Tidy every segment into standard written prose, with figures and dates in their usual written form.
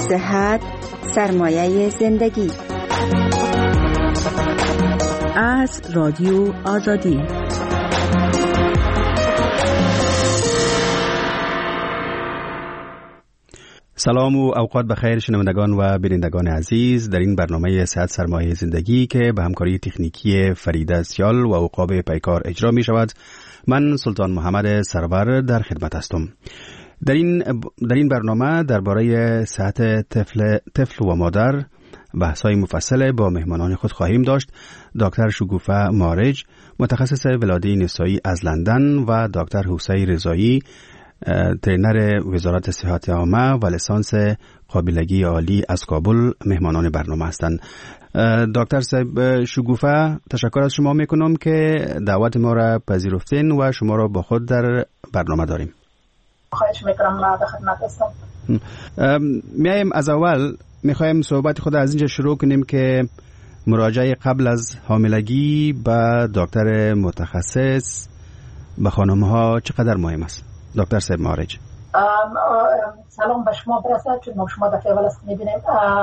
صحت سرمایه زندگی. از رادیو آزادی. سلام و اوقات بخیر شنوندگان و بینندگان عزیز. در این برنامه صحت سرمایه زندگی که به همکاری تکنیکی فریده سیال و عقاب پیکار اجرا می شود، من سلطان محمد سرور در خدمت هستم. در این برنامه درباره صحت طفل و مادر بحث‌های مفصل با مهمانان خود خواهیم داشت. دکتر شگوفه مارج، متخصص ولادت نسایی از لندن، و دکتر حسین رضایی، ترینر وزارت صحت عامه و لیسانس قابلگی عالی از کابل، مهمانان برنامه هستند. دکتر صاحب شگوفه، تشکر از شما میکنم که دعوت ما را پذیرفتین و شما را با خود در برنامه داریم. خواهش میکنم، به خدمت هستم. میایم از اول میخوایم صحبت خود از اینجا شروع کنیم که مراجعه قبل از حاملگی به دکتر متخصص به خانم ها چقدر مهم است؟ دکتر صاحب مارج. سلام به شما برسد، چون ما شما دفعه اول است میبینیم.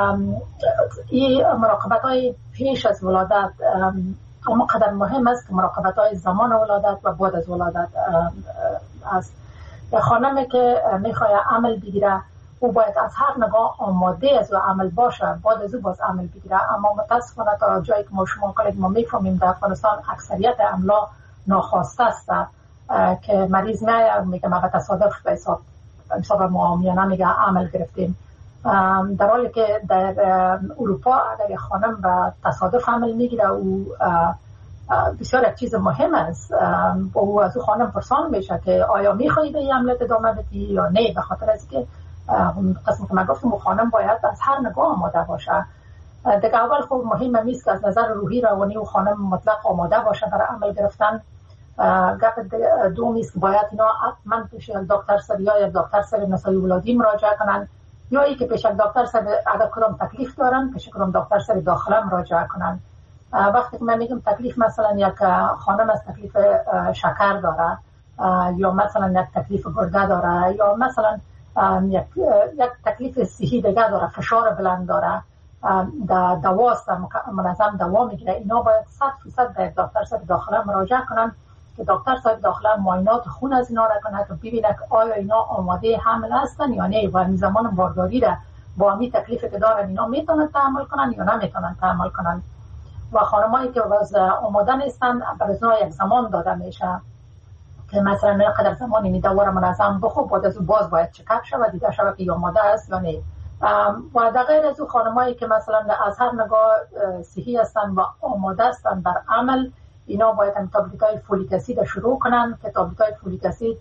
این مراقبت های پیش از ولادت اما قدر مهم است که مراقبت های زمان ولادت و بعد از ولادت است. خانمی که میخواد عمل بگیره او باید از هر نگاه آماده از عمل باشه، بعد از او باز عمل بگیره. اما متاسفانه تا جایی که ما شما کلیک ما میفهمیم در افغانستان اکثریت عملا ناخواسته است که مریض میگه ما به تصادف به حساب معامیانه میگه عمل گرفتیم، در حالی که در اروپا اگر خانم به تصادف عمل میگیره او بسیار یک چیز مهم است. او از او خانم پرسان میشه که آیا میخوایی به این عملیات ادامه بدی یا نه، به خاطر از که قسم که من گفتم او خانم باید از هر نگاه آماده باشه. دیگه اول خوب مهم نیست که از نظر روحی روانی او خانم مطلق آماده باشه برای عمل گرفتن. گپ دوم است که باید اینا حتما پیش دکتر سر یا دکتر سر نسایی ولادی مراجعه کنن، یا ای که پیش دکتر سر اگر کدام تکلیف دارن پیش کدام دکتر سر داخله مراجعه کنن. وقتی که من میگم تکلیف، مثلا یک خانم از تکلیف شکر داره، یا مثلا یک تکلیف گرده داره، یا مثلا یک تکلیف صحی دیگه داره، فشار بلند داره، دواست منظم دوا میگیره، اینا باید 100% به دکتر صاحب داخله مراجعه کنن که دکتر صاحب داخله معاینات خون از اینا را کنه که ببینه که آیا اینا آماده حمل هستن یا نه، و این زمان بارداری را با همین تکلیف که دارن اینا میتونن تحمل کنن یا نمیتونن تحمل کنن. و خانمایی که باز آماده نیستن برای یک زمان داده میشه که مثلا نه قدر زمانی این دوا را منظم بخور، بعد از اون باز باید چکاپ شود دیده شود که آماده است یا نه. و در غیر از اون خانمایی که مثلا از هر نگاه صحی هستن و آماده هستن در عمل، اینا باید تابلت‌های فولیک اسید شروع کنن که تابلت‌های فولیک اسید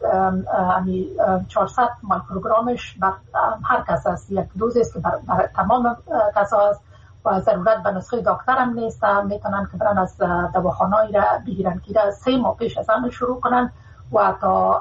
400 میکروگرمش بر هر کس است، یک دوز است که بر تمام کسا است و ضرورت به نسخه دکتر هم نیست، میتونن که برن از دواخانه‌ای را بگیرن که 3 ماه پیش از عمل شروع کنن و تا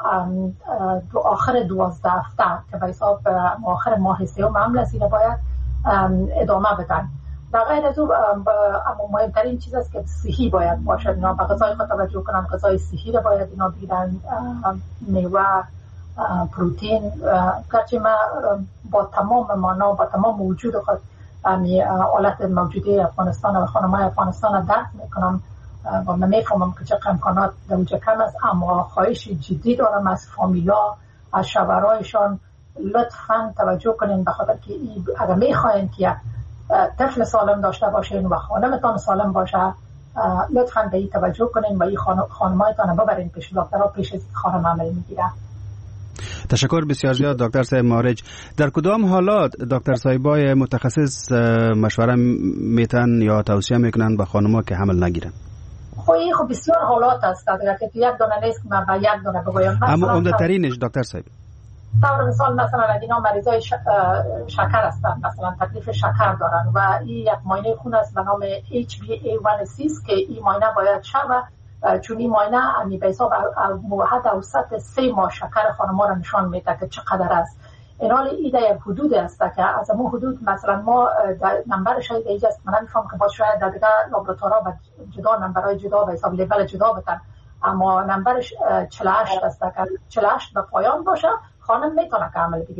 آخر 12 هفته که به حساب آخر ماه سوم عمل است باید ادامه بدن. در غیر از او اما مهمترین چیز است که صحی باید باشد، اینا به غذای خود توجه کنن، غذای صحی را باید اینا بگیرن، میوه، پروتئین. گرچه من با تمام معنا با تمام وجود خود حالت موجوده افغانستان و خانم‌های افغانستان را درک میکنم و من میفهمم که چقدر امکانات در اونجا کم است، اما خواهش جدی دارم از فامیلا، از شوهرایشان لطفاً توجه کنین، به خاطر که اگر میخواین که طفل سالم داشته باشین و خانمتان سالم باشه، لطفاً به این توجه کنین و این خانمایتان ببرین پیش دکترها پیش از خانم عمل میگیره. تشکر بسیار زیاد دکتر صاحب مارج. در کدام حالات دکتر صاحبای متخصص مشوره میتن یا توصیه میکنن به خانم‌ها که حمل نگیرن؟ خب بسیار حالات است که تو یک دونه نیست که من به یک دونه بگویم. اما عمده ترینش دکتر صاحب طور مثال مثلا اینا مریضای شکر هستن، مثلا تکلیف شکر دارن و این یک معاینه خون است به نام HbA1c که این معاینه باید شود، چون این معاینه به حساب حد اوسط 3 ماه شکر خانم‌ها را نشان میده که چقدر است. این حال ایده یک حدود است که از اون حدود مثلا ما نمبرش ایجا است، من نمی‌فهم که باید شاید در دیگه لابراتوارها و جدا نمبرهای جدا به حساب لیول جدا بدن، اما نمبرش 48 است که 48 به پایان باشه خانم میتونه که عمل بگیره.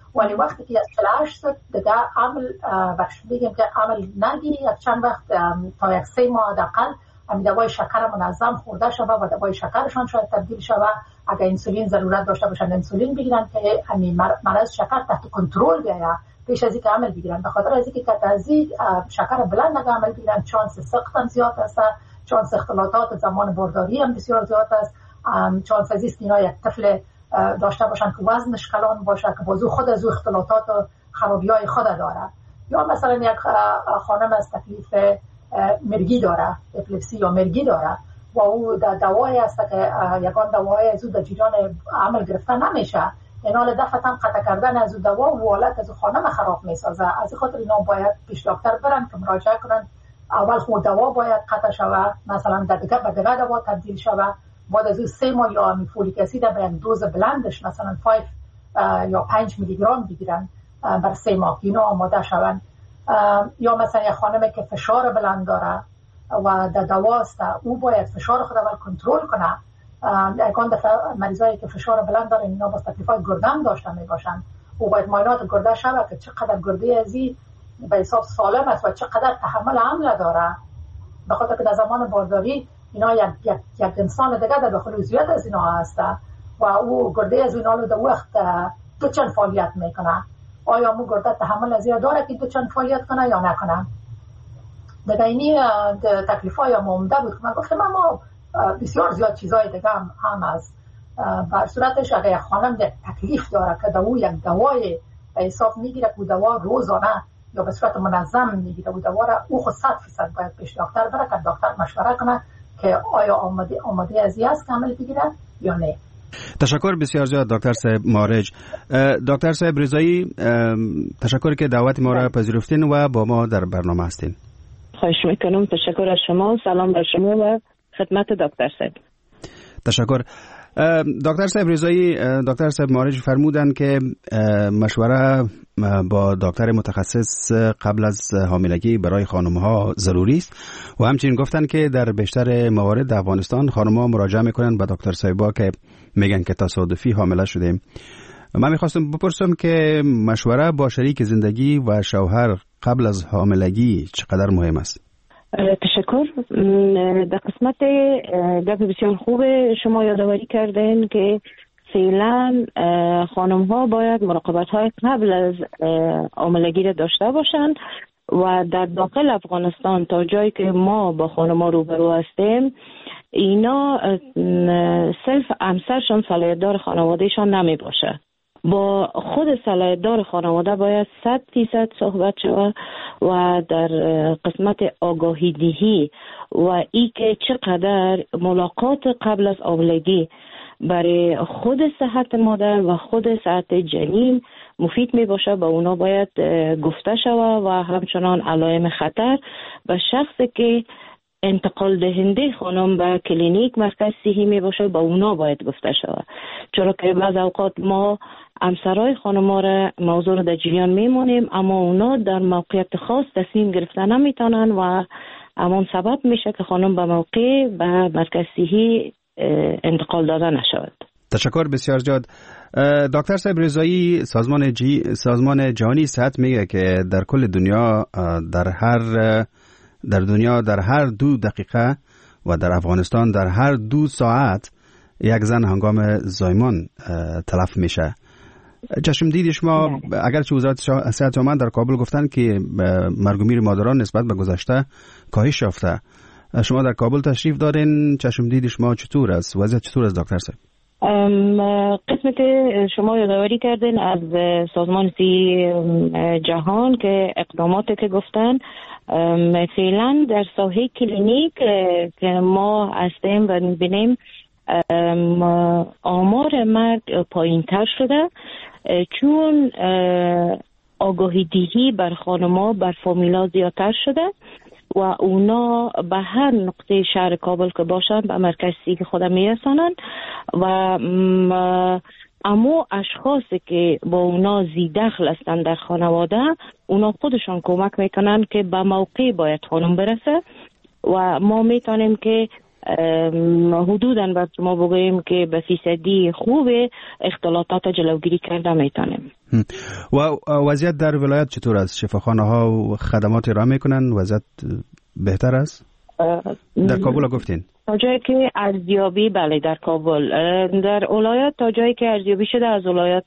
ولی وقتی که 48 شد دیگه عمل بخش بگیم که عمل نگیری یک چند وقت تا یک 3 ماه حداقل همین دوای شکر منظم خورده شده و دوای شکرشان شاید تبدیل شده. اگر انسولین ضرورت داشته باشند انسولین بگیرن که همین مرض شکر تحت کنترل بیاید پیش از اینکه عمل بگیرن. به خاطر از اینکه کتازی شکر بلند نگه عمل بگیرن چانس سقط هم زیاد است، چانس اختلاطات زمان بارداری هم بسیار زیاد است، چانس از اینکه اینا یک طفل داشته باشن که وزنش کلان باشه که بازو خود از اختلاطات و خرابی‌های خود داره. یا مثلا یک خانم از تکلیف مرگی داره، اپیلپسی یا مرگی داره و او دوایی است که یکان دوایی از او در جریان عمل گرفتن نمیشه، اینال دفعتاً قطع کردن از او دوا و حالت از او خانم خراب میسازه. از خاطر اینا باید پیش دکتر برن که مراجعه کنن. اول خود دوا باید قطع شود، مثلا در دیگه به دیگه دوا تبدیل شود. بعد از او 3 ماه یا فولیک اسید به یک دوز بلندش مثلا 5 یا 5 میلی گرم بگیرن بر 3 ماه اینا آماده شون. یا مثلا یک خانمی که فشار بلند داره و در دواست او باید فشار خود اول کنترل کنه. یکان دفعه مریضایی که فشار بلند داره اینا با تکلیفات گردن داشته می باشن، او باید معاینات گرده شود که چقدر گرده ازی به حساب سالم است و چقدر تحمل عمل داره. به خاطر که در زمان بارداری اینا یک انسان دیگه در داخل عضویت از اینا هست و او گرده از اینا رو در وقت دو چند فعالیت میکنه. آیا مو گرده تحمل از اینا داره که دو چند فعالیت کنه یا نکنه؟ دیگه اینی تکلیفای عمده بود که من گفتم اما بسیار زیاد چیزای دیگه هم هست. بر صورتش اگر یک خانم یک تکلیف داره که دو یک دوای به حساب میگیره که دوا روزانه یا به صورت منظم میگیره و دوا را او خود 100% باید پیش دکتر بره که دکتر مشوره کنه که آیا آماده از این است که عمل بگیره یا نه. تشکر بسیار زیاد دکتر صاحب مارج. دکتر صاحب رضایی، تشکر که دعوت ما را پذیرفتین و با ما در برنامه هستین. خواهش میکنم. تشکر از شما. سلام بر شما و خدمت دکتر صاحب. تشکر. دکتر صاحب رضایی، دکتر صاحب مارج فرمودن که مشوره با دکتر متخصص قبل از حاملگی برای خانم‌ها ضروری است و همچنین گفتن که در بیشتر موارد در افغانستان خانم‌ها مراجعه میکنن به دکتر صاحبا که میگن که تصادفی حامله شدیم. من میخواستم بپرسم که مشوره با شریک زندگی و شوهر قبل از حاملگی چقدر مهم است؟ تشکر. در قسمت گپ بسیار خوب شما یادآوری کردین که فعلا خانم ها باید مراقبت های قبل از حاملگی را داشته باشند و در داخل افغانستان تا جایی که ما با خانم ها روبرو هستیم اینا صرف همسرشان صلاحیت‌دار خانوادهشان نمی باشه. با خود صلاحیت‌دار خانواده باید 100% صحبت شود و در قسمت آگاهی دهی و ای که چقدر ملاقات قبل از حاملگی برای خود صحت مادر و خود صحت جنین مفید می باشه با اونا باید گفته شود و همچنان علائم خطر به شخصی که انتقال دهنده خانم به کلینیک مرکز صحی می باشه با اونا باید گفته شود، چرا که بعض اوقات ما همسرای خانم‌ها را موضوع را در جریان میمونیم اما اونا در موقعیت خاص تصمیم گرفتن نمیتونن و همون سبب میشه که خانم به موقع به مرکز صحی انتقال داده نشود. تشکر بسیار زیاد. دکتر صاحب رضایی، سازمان جهانی صحت میگه که در کل دنیا در هر 2 دقیقه و در افغانستان در هر 2 ساعت یک زن هنگام زایمان تلف میشه. چشم دید شما اگرچه وزارت صحت عمان در کابل گفتن که مرگ و میر مادران نسبت به گذشته کاهش یافته، شما در کابل تشریف دارین، چشم دید شما چطور است؟ وضعیت چطور است دکتر صاحب؟ قسمت شما یادآوری کردین از سازمان صحی جهان که اقداماتی که گفتن فعلا در ساحه کلینیک که ما هستیم و می‌بینیم آمار مرگ پایین تر شده چون آگاهی دهی بر خانم‌ها بر فامیلا زیادتر شده و اونا به هر نقطه شهر کابل که باشن به مرکز صحی خود میرسانند و اما اشخاصی که با اونا زیدخل هستند در خانواده اونا خودشان کمک میکنن که به موقع باید خانم برسه و ما میتونیم که حدوداً باید ما بگوییم که به فیصدی خوب اختلاطات جلوگیری کرده میتونیم. و وضعیت در ولایت چطور است؟ شفاخانه ها و خدمات ارائه میکنن؟ وضعیت بهتر است؟ در کابل گفتین تا جایی که ارزیابی، بله در کابل، در ولایت تا جایی که ارزیابی شده از ولایت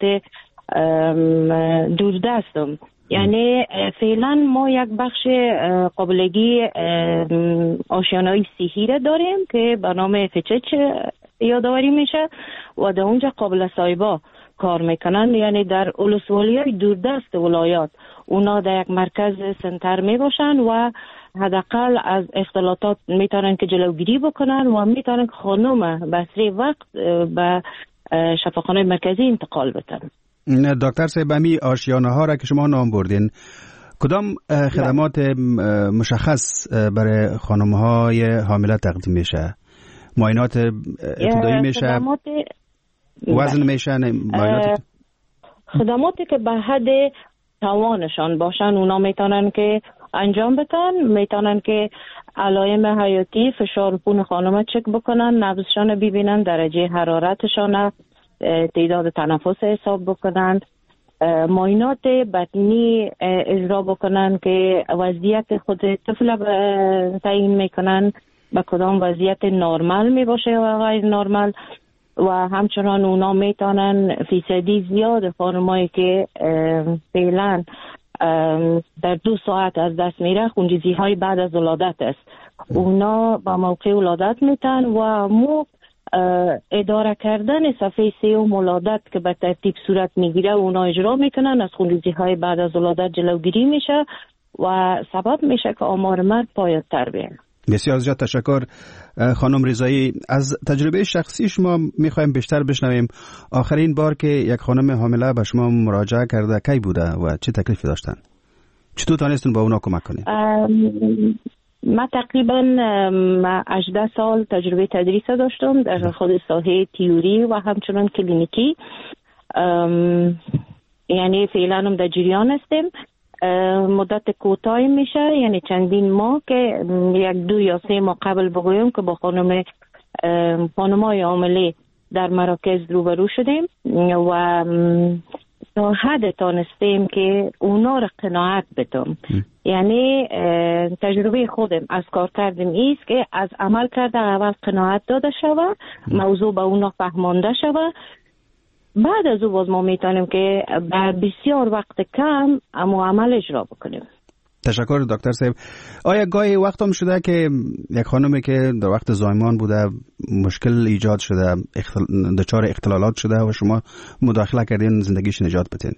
دوردستم، یعنی فعلا ما یک بخش قابلگی آشیانه‌ای صحی را داریم که به نام فچچ یادآوری میشه و در اونجا قابل سایبا کار میکنن، یعنی در ولسوالی‌های دوردست ولایات اونا در یک مرکز سنتر میباشن و حداقل از اختلاطات میتونن که جلوگیری بکنن و میتونن که خانم بسری وقت به شفاخانه مرکزی انتقال بدن. دکتر صاحب، همی آشیانه ها را که شما نام بردین، کدام خدمات مشخص برای خانم های حامله تقدیم میشه؟ معاینات ابتدایی میشه؟ وزن میشه؟ خدماتی که به حد توانشان باشن اونا میتونن که انجام بدن، میتونن که علائم حیاتی، فشار خون خانم چک بکنن، نبضشان ببینن، درجه حرارتشان، تعداد تنفس حساب بکنن، معاینات بطنی اجرا بکنن که وضعیت خود طفل تعیین میکنن به کدام وضعیت نرمال می باشه و غیر نرمال، و همچنان اونا میتونن فیصدی زیاد خانمایی که فعلا در 2 ساعت از دست میره خونریزی های بعد از ولادت است، اونا با موقع ولادت میتن و مو اداره کردن صفحه 3 ولادت که به ترتیب صورت میگیره اونا اجرا میکنن، از خونریزی های بعد از ولادت جلوگیری میشه و سبب میشه که آمار مرگ پایدتر بیاد. بسیار زیاد تشکر خانم رضایی. از تجربه شخصی شما میخوایم بیشتر بشنویم. آخرین بار که یک خانم حامله به شما مراجعه کرده کی بوده و چه تکلیفی داشتن؟ چطور تانستون با اونا کمک کنید؟ من تقریبا 18 سال تجربه تدریس داشتم در خود ساحه تئوری و همچنان کلینیکی، یعنی فعلا هم در جریان هستیم. مدت کوتاهی میشه، یعنی چندین ماه که 1 2 یا 3 ماه قبل بگویم که با خانم‌های حامله در مراکز روبرو شدیم و تا حد تانستیم که اونا را قناعت بدم. یعنی تجربه خودم از کار کردیم ایست که از عمل کرده اول قناعت داده شود، موضوع به اونا فهمانده شود، بعد از او باز ما میتونیم که به بسیار وقت کم اما عمل اجرا بکنیم. تشکر دکتر صاحب. آیا گاهی وقت هم شده که یک خانمی که در وقت زایمان بوده مشکل ایجاد شده، دچار اختلالات شده و شما مداخله کردین زندگیش نجات بدین؟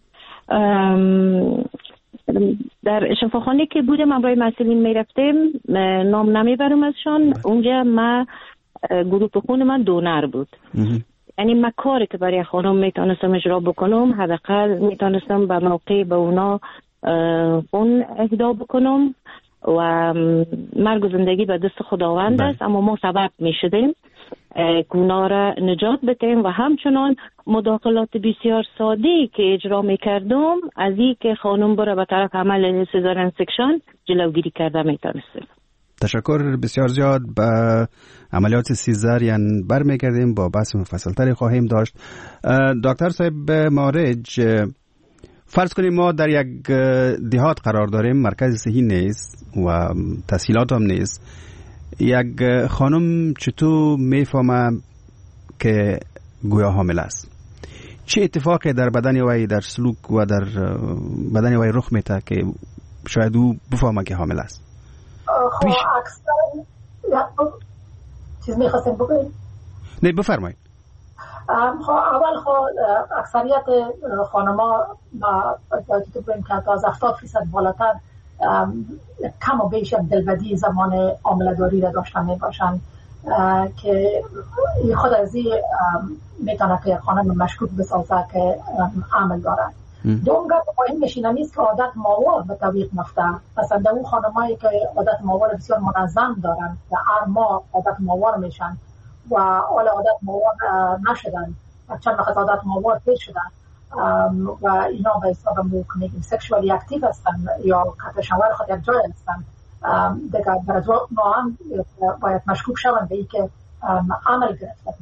در شفاخانه که بودم امروی مسئولین میرفتیم، نام نمیبرم ازشان، اونجا ما گروپ خون من دونر بود. یعنی من کاری که برای خانم میتونستم اجرا بکنم، حداقل میتونستم به موقع به اونا خون اهدا بکنم و مرگ و زندگی به دست خداوند است، اما ما سبب میشدیم که اونا را نجات بدیم و همچنان مداخلات بسیار ساده‌ای که اجرا میکردم از این که خانم بره به طرف عمل سزارین سکشن جلوگیری کرده میتونستیم. تشکر بسیار زیاد. به عملیات سیزارین برمیگردیم، با بحث مفصل‌تری خواهیم داشت. دکتر صاحب مارج، فرض کنیم ما در یک دهات قرار داریم، مرکز صحی نیست و تسهیلات هم نیست. یک خانم چطور میفهمه که گویا حامل است؟ چه اتفاقی در بدن وی، در سلوک و در بدن وی رخ میده که شاید او بفهمه که حامل است؟ خب اکثر چیز میخواستیم بگویم؟ نه بفرمایید. اول اکثریت خانما که بگویم که از 70% بالاتر کم و بیش دلبدی زمان حامله‌داری را داشته می باشند که خود از این میتونه که خانم مشکوک بسازه که عامل دارد. دوم گپ مهمش این نیست که عادت ماهوار به تعویق مفته. مثلا در اون خانمایی که عادت ماهوار بسیار منظم دارن و هر ماه عادت ماهوار میشن و حالا عادت ماهوار نشدن، چند وقت عادت ماهوار پیش شدن و اینا به حساب میگیم سکشوالی اکتیو هستن یا قطع شوهر خود یک جای هستن، دیگه برای ما هم باید مشکوک شوند به این که عمل گرفتن.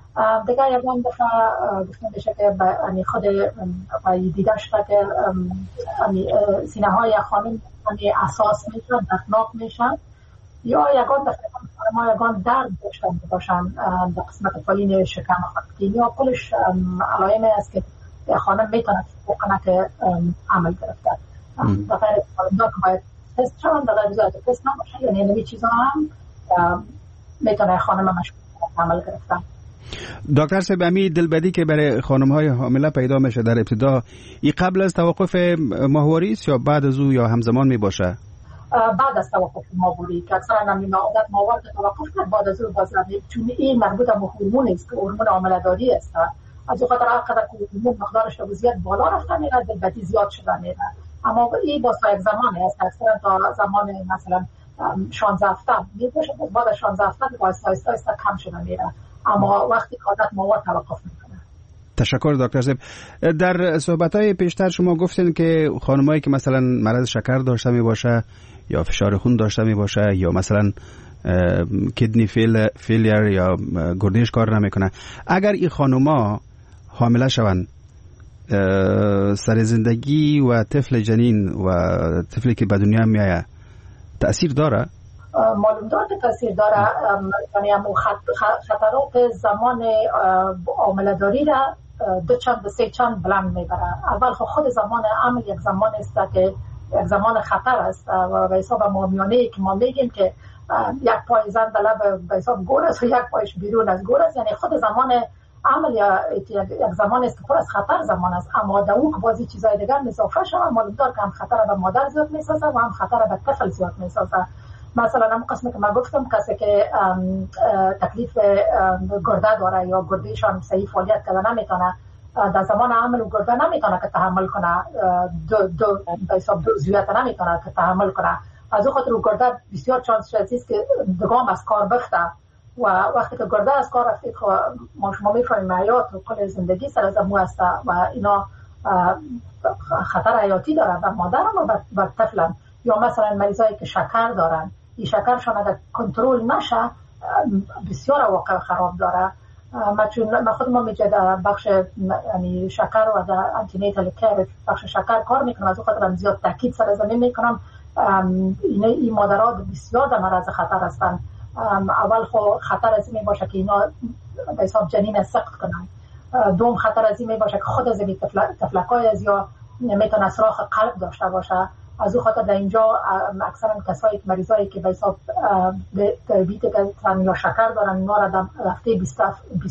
دیگه یکان دفعه گفتم بشه که خود دیده شده که سینه های خانم اساس میشن، دردناک میشن، یا یکان دفعه ما یکان درد داشتن باشن در قسمت پایین شکم خانم، یا کلش علائم است که خانم میتونه بکنه که عمل گرفته. در غیر که باید تست شون، در غیر زیاد تست نباشه، یعنی نمی چیزا هم میتونه خانم مشکل عمل گرفته. دکتر صاحب، امی دلبدی که برای خانم‌های حامله پیدا میشه در ابتدا، این قبل از توقف ماهواری است یا بعد از او یا همزمان می باشه؟ بعد از توقف ماهواری که اکثرا همین عادت ماهوار که توقف کرد بعد از او بازرگانی، چون این مربوط به هورمون است که هورمون حامله‌داری است. از اون خاطر هرقدر که هورمون مقدارش زیاد بالا رفته میره، دلبدی زیاد شده میره. اما این باز تا یک زمانی است، اکثرا تا زمان مثلا 16 هفته میشه، بعد از 16 هفته آهسته کم شده میره، اما وقتی عادت ماهوار توقف میکنه. تشکر دکتر صاحب. در صحبت‌های پیشتر شما گفتین که خانمایی که مثلا مرض شکر داشته می باشه یا فشار خون داشته می باشه یا مثلا کدنی فیلیر یا گردهش کار نمیکنه، اگر این خانم‌ها حامله شوند، سر زندگی و طفل جنین و طفلی که به دنیا میآید تأثیر داره؟ معلوم داره که تأثیر داره. یعنی خطرات زمان حامله‌داری را دو چند به سه چند بلند میبره. اول خود زمان عمل یک زمان است که یک زمان خطر است و به حساب مامیانه که ما میگیم که یک پای زن در لب به حساب گور است و یک پایش بیرون از گور است، یعنی خود زمان عمل یک زمان است که پر از خطر زمان است، اما در اون که بازی چیزای دیگر اضافه شده، معلوم داره که هم خطر به مادر زیاد میسازه و هم خطر به طفل زیاد میسازه. مثلا هم قسمی که من گفتم کسی که تکلیف گرده داره یا گردهشان صحیح فعالیت کرده نمیتونه، در زمان عمل گرده نمیتونه که تحمل کنه، به حساب دو عضویت نمیتونه که تحمل کنه. از اون خاطر گرده بسیار چانس است که دگام از کار بفته و وقتی که گرده از کار رفته ما شما میفهمیم حیات و کل زندگی سر از مو است و اینا خطر حیاتی داره به مادرم و به طفلم. یا مثلا مریضایی که شکر دارن، این شکرشان اگر کنترل نشه بسیار واقع خراب داره. من خود ما میگه در بخش یعنی شکر و در انتینیتال کیر بخش شکر کار میکنم، از اون خاطر هم زیاد تاکید سر زمین میکنم این مادرات بسیار در معرض خطر هستن. اول خطر از این باشه که اینا به حساب جنین سقط کنن، دوم خطر از این باشه که خود از این تفلکای از یا میتونه سراخ قلب داشته باشه. از اون خاطر در اینجا اکثرا کسایی مریضایی که به حساب دیابت یا شکر دارن، اینا را در هفته 20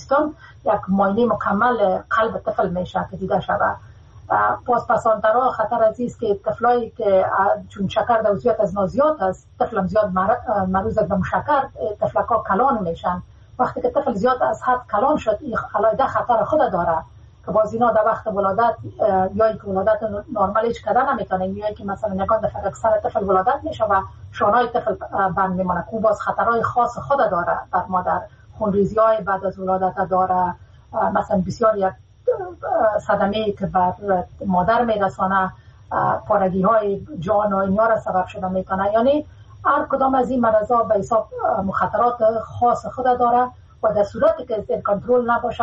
یک معاینه مکمل قلب طفل میشه که دیده شده. پاسپسانترها خطر از است که طفلایی که چون شکر در عضویت از نازیات است، طفلم زیاد مروز به مشکر، طفلکا کلان میشن. وقتی که طفل زیاد از حد کلان شد، این علایده خطر خود داره که باز اینا در وقت ولادت یا که ولادت نرمال هیچ کردن نمیتونه، یا که مثلا نگاه دفعه اکثر طفل ولادت میشه و شانهای طفل بند میمونه که باز خطرهای خاص خود داره بر مادر. خونریزی های بعد از ولادت داره، مثلا بسیار یک صدمه که بر مادر میرسانه، پارگی های جان و اینا را سبب شده میکنه. یعنی هر کدام از این مرضا به حساب مخاطرات خاص خود داره و در صورتی که کنترل نباشه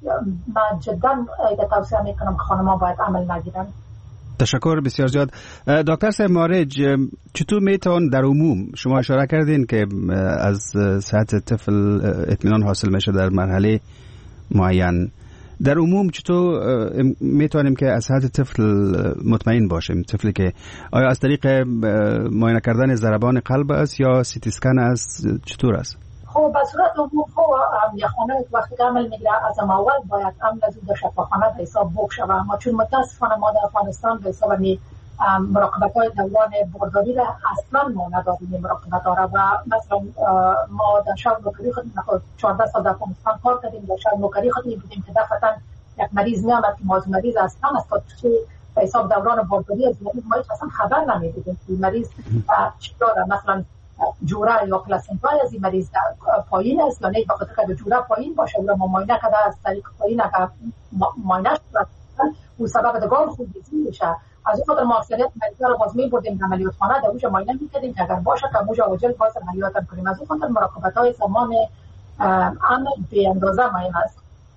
من جدا توصیه میکنم که خانم‌ها باید عمل نگیرن. تشکر بسیار زیاد. دکتر صاحب مارج، چطور میتون در عموم شما اشاره کردین که از صحت طفل اطمینان حاصل میشه در مرحله معین، در عموم چطور میتونیم که از صحت طفل مطمئن باشیم؟ طفلی که آیا از طریق معاینه کردن ضربان قلب است یا سی تی اسکن است، چطور است؟ خب به صورت عموم یک خانه وقتی که عمل میگیره از اول باید عمل از اون در شفاخانه به حساب بکشه و ما چون متاسفانه ما در افغانستان به حساب مراقبت های دوران بارداری را اصلا ما نداریم مراقبت ها را. و مثلا ما در شهر نوکری خود 14 سال در افغانستان کار کردیم، در شهر نوکری خود می‌بودیم که دفعتاً یک مریض میامد که مریض اصلا از تا به حساب دوران بارداری از ما اصلا خبر نمی‌دیدیم که مریض چی داره، مثلا جوره یا پلاسنتای از این مریض پایین است یا نه، بخاطر که جوره پایین باشه و ما معاینه کرده از طریق پایین اگر معاینه شد او سبب دگان خونریزی میشه. از اون خاطر ما اکثریت مریضا رو باز می‌بردیم به عملیاتخانه، در اونجا معاینه می‌کردیم که اگر باشه که موجا عاجل باز عملیات کنیم. از اون خاطر مراقبت‌های زمان عمل به اندازه مهم است.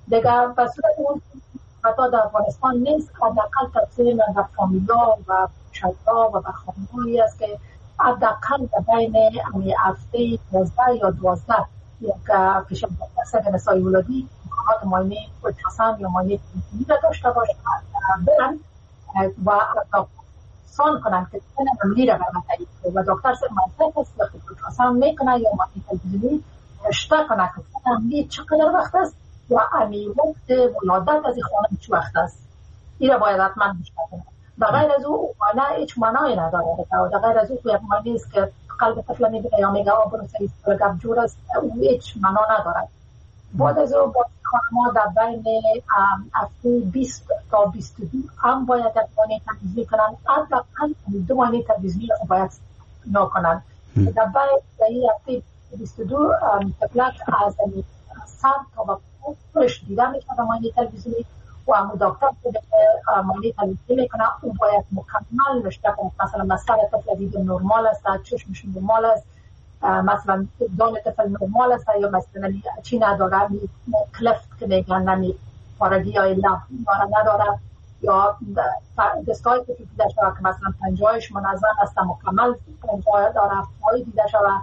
دیگر به صورت اون حتی در افغانستان نیست، حداقل تقسیم در فامیلا و شدها و خانم‌هایی است که حداقل بین هفته 11 یا 12 یک پیش دکتر نسای ولادی امکانات معاینه اولتراساوند یا معاینه تلویزیونی را داشته باشند برن و سان کنند که سن عملی را برمتایی و دکتر منطق است وقتی اولتراساوند میکنه یا معاینه تلویزیونی رشته کنه که سن عملی چقدر وقت است و امی وقت ولادت از این خانم چه وقت است. این را باید حتما رشته کنه. در غیر از او معاینه هیچ معنایی نداره و در غیر از او یک معاینه است که قلب طفل میبینه یا میگه آبرو سریع گپ جور است، او هیچ معنا ندارد. بعد از او با خانم‌ها در بین هفته 20 تا 22 هم باید یک معاینه تلویزیونی کنند، حداقل 2 معاینه تلویزیونی را باید نکنند. در بین هفته 22 طفلک از سر تا به پشت دیده میشه در معاینه تلویزیونی و دکتر که معاینه تلویزیونی میکنه او باید مکمل رشته کنه، مثلا سر طفل دیده نرمال است، چشمش نرمال است، مثلا دان طفل نرمال است یا مثلا چی نداره، کلفت که میگن نمی پارگی یا لب نداره یا دستای که دیده شده که مثلا پنجهایش منظم است مکمل پنجه داره، پای دیده شده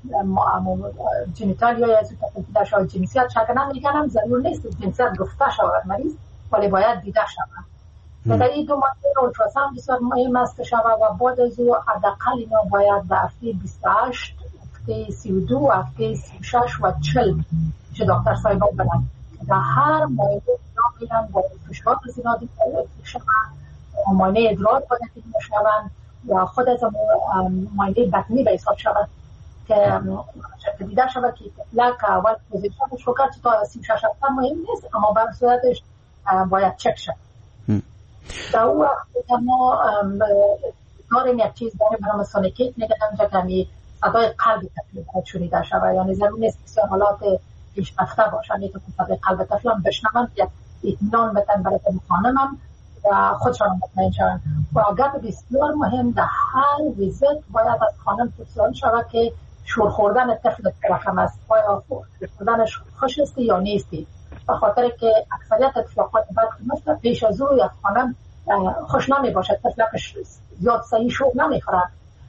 جنیتالی های از طفل دیده شده، جنسیت شکنه میگنم ضرور نیست جنسیت گفته شود مریض ولی باید دیده شود. در این 2 معاینه اولتراساوند بسیار مهم است که شود و بعد از او حداقل اینا باید در هفته 28 هفته 32 هفته 36 و 40 که دکتر صاحبا برن در هر معاینه میرن با فشار زیادی شود، معاینه ادرار باید دیده شوند و خود از معاینه بطنی به حساب شود که دیده شود که طفلک اول پوزیشنش رو کرد تا 36 هفته مهم نیست اما بر صورتش باید چک شد. در اون وقت ما داریم یک چیز داریم برای سونیکیت میگن همجا که همی صدای قلب طفل شنیده شود، یعنی ضرور نیست بسیار حالات پیشرفته باشن که صدای قلب طفل هم بشنون یک اطمینان بدن برای خانمم و خودشان مطمئن شوند. و گپ بسیار مهم در هر ویزیت باید از خانم پرسیدن شود که شور خوردن طفل رقم است، آیا خوردنش خوش است یا نیستی، به خاطر که اکثریت اتفاقات بعد مثل پیش از او یک خانم خوش نمی باشد، طفلش زیاد صحیح شور نمی خورد.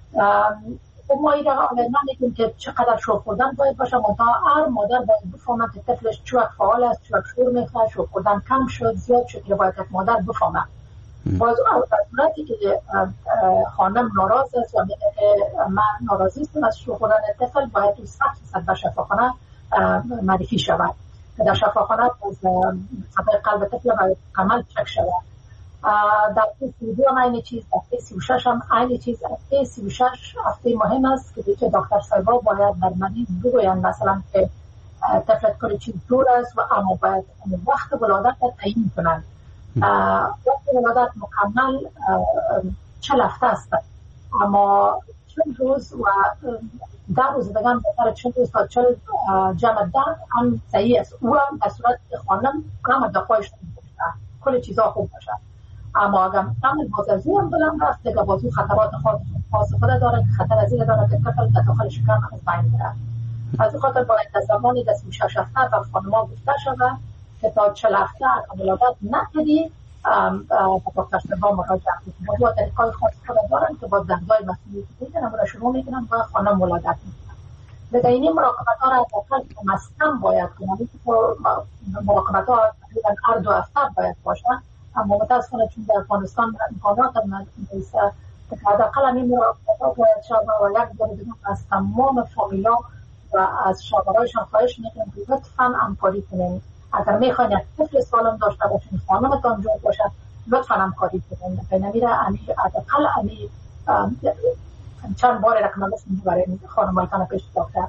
ما این را نمیگیم که چقدر شور خوردن باید باشه، منتها هر مادر باید بفهمد که طفلش چه وقت فعال است، چه وقت شور میخواد، شور خوردن کم شد زیاد شد، که باید یک مادر بفهمد. باز در صورتی که خانم ناراض است و من ناراضی هستم از شور خوردن طفل، باید او 100% به شفاخانه معرفی شود که در شفاخانه صدای قلب طفل باید کامل چک شود. در هفته 32 هم این چیز، در هفته 36 هم این چیز. هفته 36 هفته مهم است که دکتر صاحبا باید در مریض بگویند مثلا که طفلت کل چیز دور است و اما باید وقت ولادت را تعیین کنند. وقت ولادت مکمل 40 هفته است اما 40 روز و 10 روز بگم بهتر 40 روز تا 40 جمع 10 هم صحیح است. او هم در صورت خانم هم دقایش کل چیزا خوب باشه، اما اگر هم باز از او هم بلند رفت دیگه باز او خطرات خاص خود داره که خطر از این داره که طفل در داخل شکم از بین بره. از این خاطر باید در زمانی 36 هفته به خانم‌ها گفته شود که تا 40 هفته ولادت نکردی با دکتر صاحبا مراجعه کنید. با طریقای خاص خود دارن که باز دردای مسئولیتی میکنن و شروع میکنن و خانم ولادت میکنن. دیگه این مراقبت ها را داخل کم از کم باید کنن، مراقبت ها تقریبا هر 2 هفته باید باشن، اما متاسفانه چون در افغانستان امکانات هم نیست که حداقل این مراقبت ها باید شود و یک بار دیگه از تمام فامیلا و از شاورایشان خواهش میکنم که لطفاً همکاری کنین. اگر میخواین یک طفل سالم داشته باشین، خانمتان جور باشه، لطفاً همکاری کنین. به نمیره حداقل چند بار رقم بسیم برای خانمایتان پیش دکتر.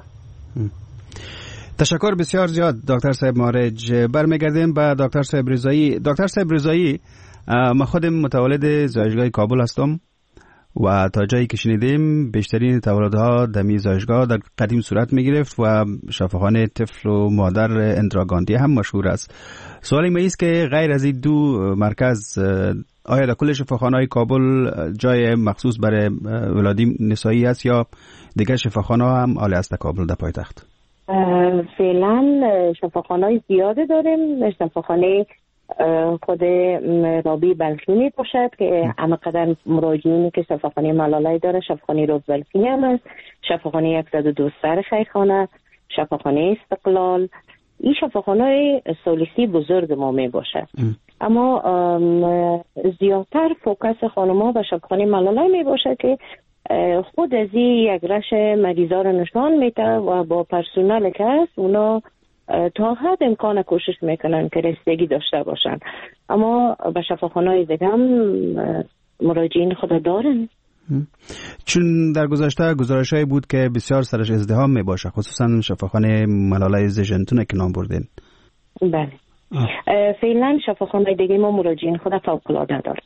تشکر بسیار زیاد دکتر صاحب مارج. برمیگردیم به دکتر صاحب رضایی. دکتر صاحب رضایی، من خودم متولد زایشگاه کابل هستم و تا جایی که شنیدیم بیشترین تولدها دمی زایشگاه در قدیم صورت می گرفت و شفاخانه طفل و مادر اندرا گاندی هم مشهور است. سوالی ما است که غیر از این 2 مرکز آیا در کل شفاخانه‌های کابل جای مخصوص برای ولادت نسایی است یا دیگر شفاخانه هم عالی است در کابل در پایتخت؟ فعلا شفاخانه‌های زیاده داریم. شفاخانه خود رابی بلخی می باشد که همقدر مراجعینی که شفاخانه ملالای داره، شفاخانه رابی بلخی هم است، شفاخانه 102 سر خیرخانه، شفاخانه استقلال. این شفاخانه ثالثی بزرگ ما می باشد. اما زیادتر فوکس خانم‌ها و شفاخانه ملالای می باشد که خود از یک رش مریضا رو نشان میده و با پرسونل که هست اونا تا حد امکان کوشش میکنن که رسیدگی داشته باشن. اما به شفاخانه‌های دیگه هم مراجعین خود دارن. چون در گذشته گزارش‌هایی بود که بسیار سرش ازدحام می باشه، خصوصا شفاخانه ملالای زیجنتون که نام بردین. بله. فعلا شفاخانه دیگه ما مراجعین خود فوق‌العاده داره.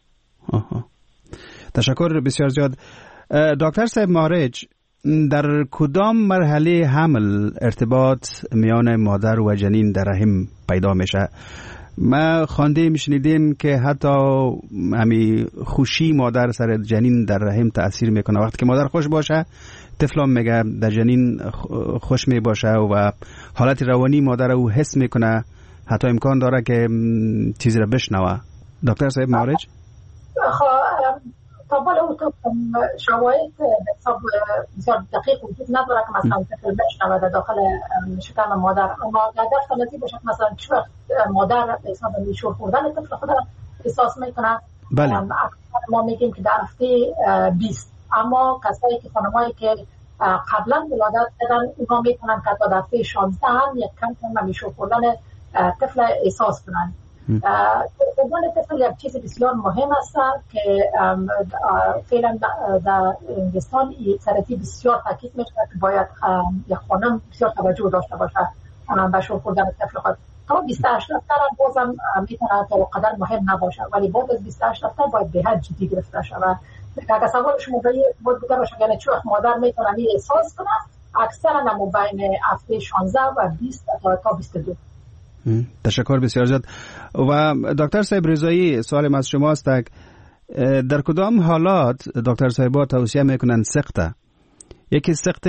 تشکر بسیار زیاد. دکتر صاحب مارج، در کدام مرحله حمل ارتباط میان مادر و جنین در رحم پیدا میشه؟ ما خواندیم شنیدیم که حتی همی خوشی مادر سر جنین در رحم تأثیر میکنه. وقتی که مادر خوش باشه طفلم میگه در جنین خوش می باشه و حالت روانی مادر او حس میکنه، حتی امکان داره که چیزی را بشنوه. دکتر صاحب مارج؟ طبعا او شواهد حساب بسیار دقیق وجود نداره که مثلا طفل بشنوه در داخل شکم مادر، اما در نتیجه باشه مثلا چه وقت مادر حساب میشور خوردن طفل خود احساس میکنه. بله. ما میگیم که در هفته 20، اما کسایی که خانمایی که قبلا ولادت دادن اونا میتونن که تا در هفته 16 هم یک کم میشور خوردن طفل احساس کنن. خوردن طفل یک چیز بسیار مهم است که فعلا در انگلستان سرطی بسیار تاکید میشه که باید یک خانم بسیار توجه داشته باشه به شور خوردن طفل خود. تا 28 هفته بازم میتونه تا قدر مهم نباشه، ولی بعد از 28 هفته باید به حد جدی گرفته شود. اگر سوال شما باید بوده باشه یعنی چه وقت مادر میتونه احساس کنه، اکثرا نمو بین هفته 16 و 20 تا 22. تشکر بسیار زیاد. و دکتر صاحب رضایی، سوالم از شما است در کدام حالات دکتر صاحبا توصیه میکنن سقطه؟ یکی سقط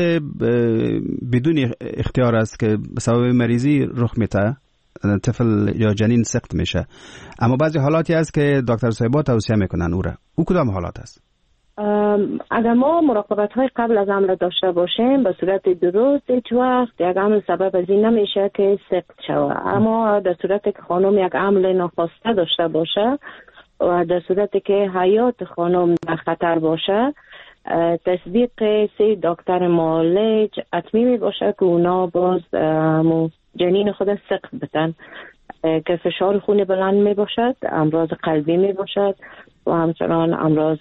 بدون اختیار است که به سبب مریضی رخ میده، طفل یا جنین سقط میشه، اما بعضی حالاتی است که دکتر صاحبا توصیه میکنن او کدام حالات است؟ اگر ما مراقبت های قبل از حمل داشته باشیم به صورت درست، هیچ وقت یک حمل سبب از این نمیشه که سقط شود. اما در صورت که خانم یک حمل ناخواسته داشته باشه و در صورت که حیات خانم در خطر باشه، تصدیق 3 دکتر معالج حتمی می باشه که اونا باز جنین خود سقط بدن که فشار خون بلند می باشد، امراض قلبی می باشد و همچنان امراض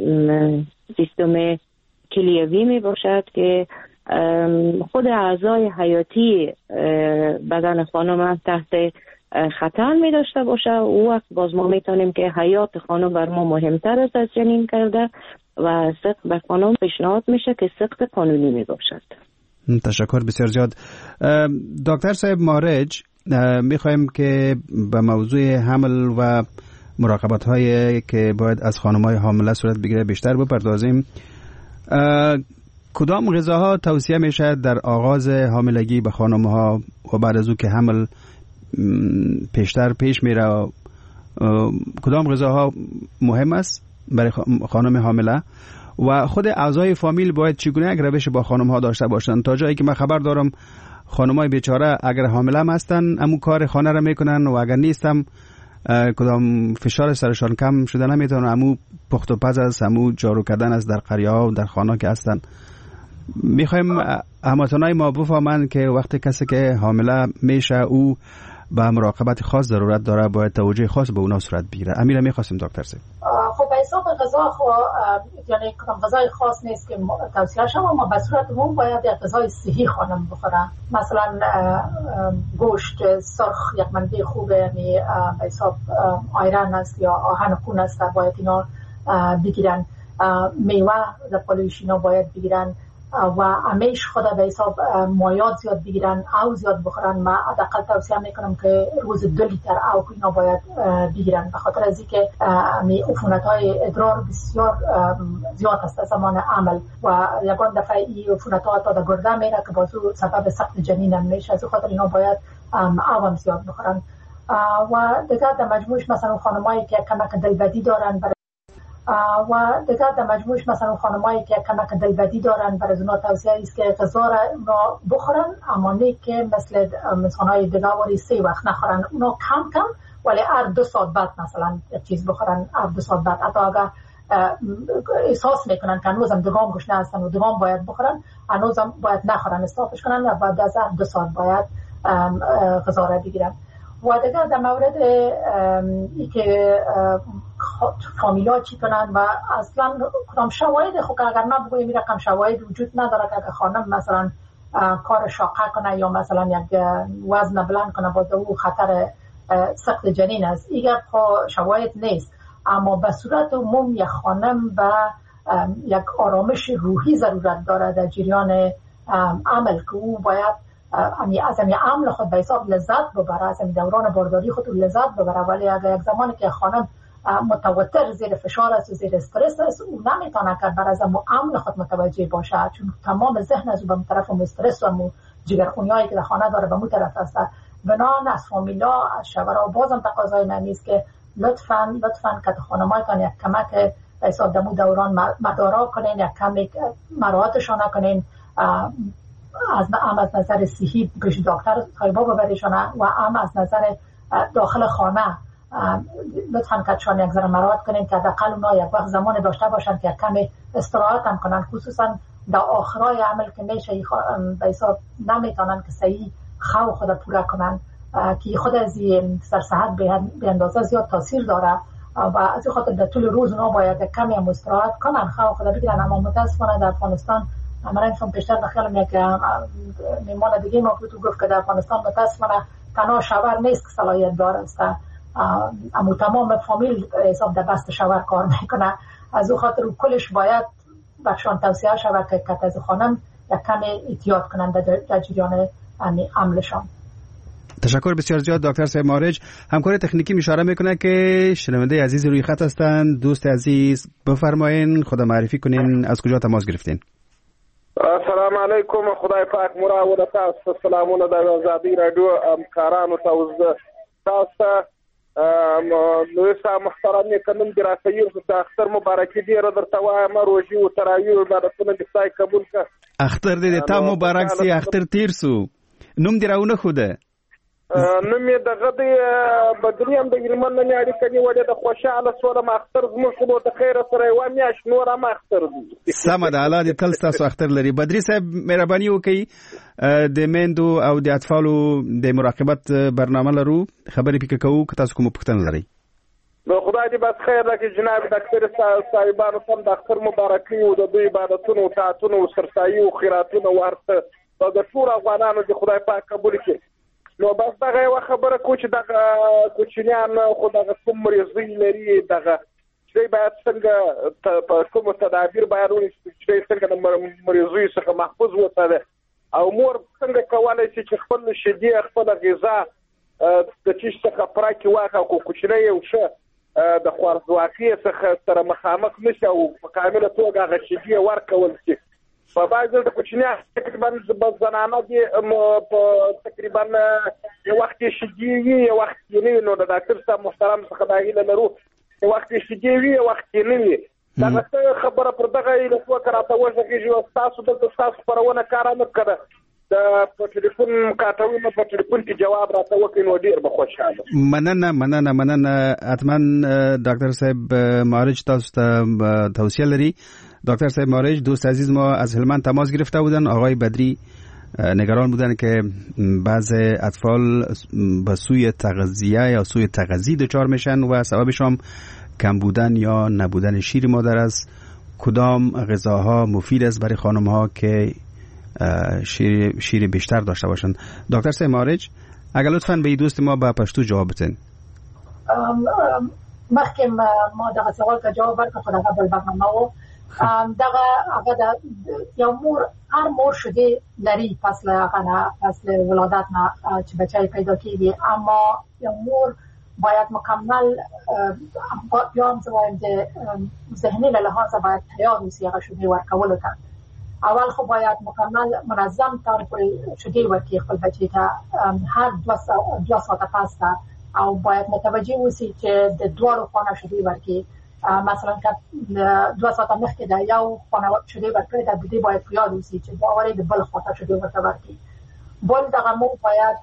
سیستم کلیوی می باشد که خود اعضای حیاتی بدن خانم تحت خطر می داشته باشه. او وقت باز ما می تونیم که حیات خانم بر ما مهمتر است از جنین کرده و سقط به خانم پیشنهاد میشه که سقط قانونی می باشد. تشکر بسیار زیاد. دکتر صاحب مارج، میخوایم که به موضوع حمل و مراقبت هایی که باید از خانم های حامله صورت بگیره بیشتر بپردازیم. کدام غذاها توصیه میشه در آغاز حاملگی به خانم ها و بعد از او که حمل پیشتر پیش میره؟ کدام غذاها مهم است برای خانم حامله و خود اعضای فامیل باید چگونه یک روش با خانم ها داشته باشند؟ تا جایی که من خبر دارم خانم های بیچاره اگر حامله هم هستن امو کار خانه را میکنن و اگر نیستم کدام فشار سرشان کم شده نمیتونن، امو پخت و پز است، امو جارو کردن است در قریه ها و در خانه که هستن. میخوایم هموطنای ما بفهمند که وقتی کسی که حامله میشه او به مراقبت خاص ضرورت داره، باید توجه خاص به اونا صورت بگیره. امیره میخواستم دکتر صاحب. خب به حساب غذا یعنی غذای خاص نیست که توصیه شما، اما به صورت عموم باید یک غذای صحی خانم بخوره. مثلا گوشت سرخ یک منبع خوبه، یعنی به حساب آیرن است یا آهن خون است باید اینا بگیرن. میوه در پالویش اینا باید بگیرن. و همیشه خود به حساب مایات زیاد بگیرن او زیاد بخورن. ما حداقل توصیه میکنم که روز 2 لیتر او اینا باید بگیرن، به خاطر از اینکه عفونت‌های ادرار بسیار زیاد است زمان عمل و یگان دفعه این عفونت‌ها تا در گرده میره که بازو سبب سقط جنین هم میشه. از خاطر اینا باید او هم زیاد بخورن. و دیگر در مجموعش مثلا خانمایی که کمک دلبدی دارن خانمایی که کمک دلبدی دارن برای اونا توصیه است که غذا را اونا بخورن، اما نه که مثل انسان‌های دیگه ولی 3 وقت نخورن. اونا کم کم ولی هر 2 ساعت بعد مثلا یک چیز بخورن، هر 2 ساعت بعد. حتی اگر احساس میکنن که هنوزم دگام گشنه هستن و دگام باید بخورن، هنوزم باید نخورن، استاپش کنن و بعد از هر 2 ساعت باید غذا را بگیرن. و دیگر در مورد ای که فامیلا چی کنن و اصلا کدام شواهد خود اگر ما بگویم این رقم شواهد وجود نداره که اگر خانم مثلا کار شاقه کنه یا مثلا یک وزن بلند کنه باز او خطر سقط جنین است. این شواهد نیست، اما به صورت عموم یک خانم به یک آرامش روحی ضرورت داره در جریان عمل که او باید از این عمل خود به حساب لذت ببره، از این دوران بارداری خود لذت ببره. ولی اگر یک زمانی که خانم متوتر زیر فشار است و زیر استرس است، او نمیتونه که بر از عمل خود متوجه باشه، چون تمام ذهن از به طرف استرس و جگرخونیایی که در خانه داره به اون طرف است. بنان از فامیلا از شورا بازم تقاضای من است که لطفاً که خانم‌ها کن یک کمک به حساب دمو دوران مدارا کنین، یک کمی مراعاتشان کنین، از نظر صحی پیش دکتر طبیبا ببریشان و از نظر داخل خانه لطفاً کتشان یک ذره مراعات کنین که حداقل اونا یک وقت زمان داشته باشن که کمی استراحت هم کنن، خصوصا در آخرای عمل که میشه به حساب نمیتونن که صحیح خو خود پورا کنن که خود از سر صحت به اندازه زیاد تاثیر داره و از این خاطر در طول روز اونا باید کمی هم استراحت کنن، خو خود بگیرن. اما متاسفانه در افغانستان من اینفهم پیشتر بخیالم یک میمان دیگه ما بود گفت که در افغانستان متاسفانه تنها شاور نیست که صلاحیت داره است، اما تمام فامیل حساب در بست شاور کار میکنه. از او خاطر کلش باید بخشان توصیه شود که از خانم یک کمی احتیاط کنند در جریان عملشان. تشکر بسیار زیاد دکتر صاحب مارج. همکار تکنیکی اشاره میکنه که شنونده عزیز روی خط هستند. دوست عزیز بفرمایین، خدا معرفی کنین، از کجا تماس گرفتین؟ السلام علیکم، خدای پاک مراوله تاسو سلامونه د آزادی رادیو همکارانو تاسو نو سم محترم کنم دراسي د اختر مبارکي دی درته وایم، روزي او تراویح عبادتونه د خدای قبول کړه. اختر دې ته مبارک سي، اختر تیر سو. نوم دی راونه خوده نوم یې دغه دی بدریم د علمن نه اړیکه نیولې د خوشاله سوره اختر زموږ خو د خیر سره و میاش نور ما اختر دي سم د الله دې تل تاسو اختر لري. بدري صاحب مهرباني وکړئ د میندو او د اطفالو د مراقبت برنامه لرو، خبرې پکې کوو که تاسو کوم پوښتنه لرئ. نو خدای دې بس خیر راکړي جناب ډاکټر صاحبانو ته د اختر مبارکي او د دوی عبادتونو او طاعتونو او سرسایي او خیراتونو ورته د ټول افغانانو د خدای پاک قبول کړي. نو بس دغه یو خبره کو چې دغه کوچنیان خو دغه کوم مریضي لري، دغه چې باید څنګه په کوم تدابیر باید ونیسي چې څنګه د مریضي څخه محفوظ وساتي، او مور څنګه کولای شي چې خپل شیدې خپل غذا د چیش څخه پراکي واخا کو کوچنی یو شه د خوارځواکۍ څخه سره مخامخ نشي او په کامله توګه هغه شیدې ورکول شي. په بعضې د کوچنیانو تقریبا زنانه دي تقریبا یو وخت یې شیدې وي یو وخت یې نه وي. نو د ډاکټر صاحب محترم څخه دا هیله لرو یو وخت یې شیدې وي یو وخت یې نه وي. دغه څه خبره پر دغه هیله راته وژغېږي او ستاسو دلته ستاسو خپرونه کار نه کړه د ټلیفون کاټوي په ټلیفون کې جواب راته وکړي نو ډېر به خوشحاله. مننه حتما ډاکټر صاحب مارج تاسو ته توصیه لري. دکتر صاحب مارج دوست عزیز ما از هلمند تماس گرفته بودن. آقای بدری نگران بودن که بعض اطفال به سوی تغذیه یا سوی تغذیه دچار میشن و سببش هم کم بودن یا نبودن شیر مادر است. کدام غذاها مفید است برای خانم ها که شیر بیشتر داشته باشند؟ دکتر صاحب مارج اگر لطفاً به دوست ما به پشتو جواب بدین. مخکې ما دغه سوال ته جواب ورکړ، خو دغه بل برنامه و دغه یو مور هر مور شده لري فصل ولادت نه چې بچای پیدا کیږي، اما یو مور باید مکمل بیان زوایم د ذهنی له لحاظه باید تیار اوسي هغه شده ورکولو ته. اول خو باید مکمل منظم طور پورې شده ورکړي خپل بچی ته هر 2 ساعته پس ته، او باید متوجه اوسي چې د دوړو خانه شده ورکړي. مثلا که 2 ساعته مخکې د یو خانه شده ورکړي د دې باید په یاد اوسي چې باورې د بل خواته شده ورکړي. بل دغه مو باید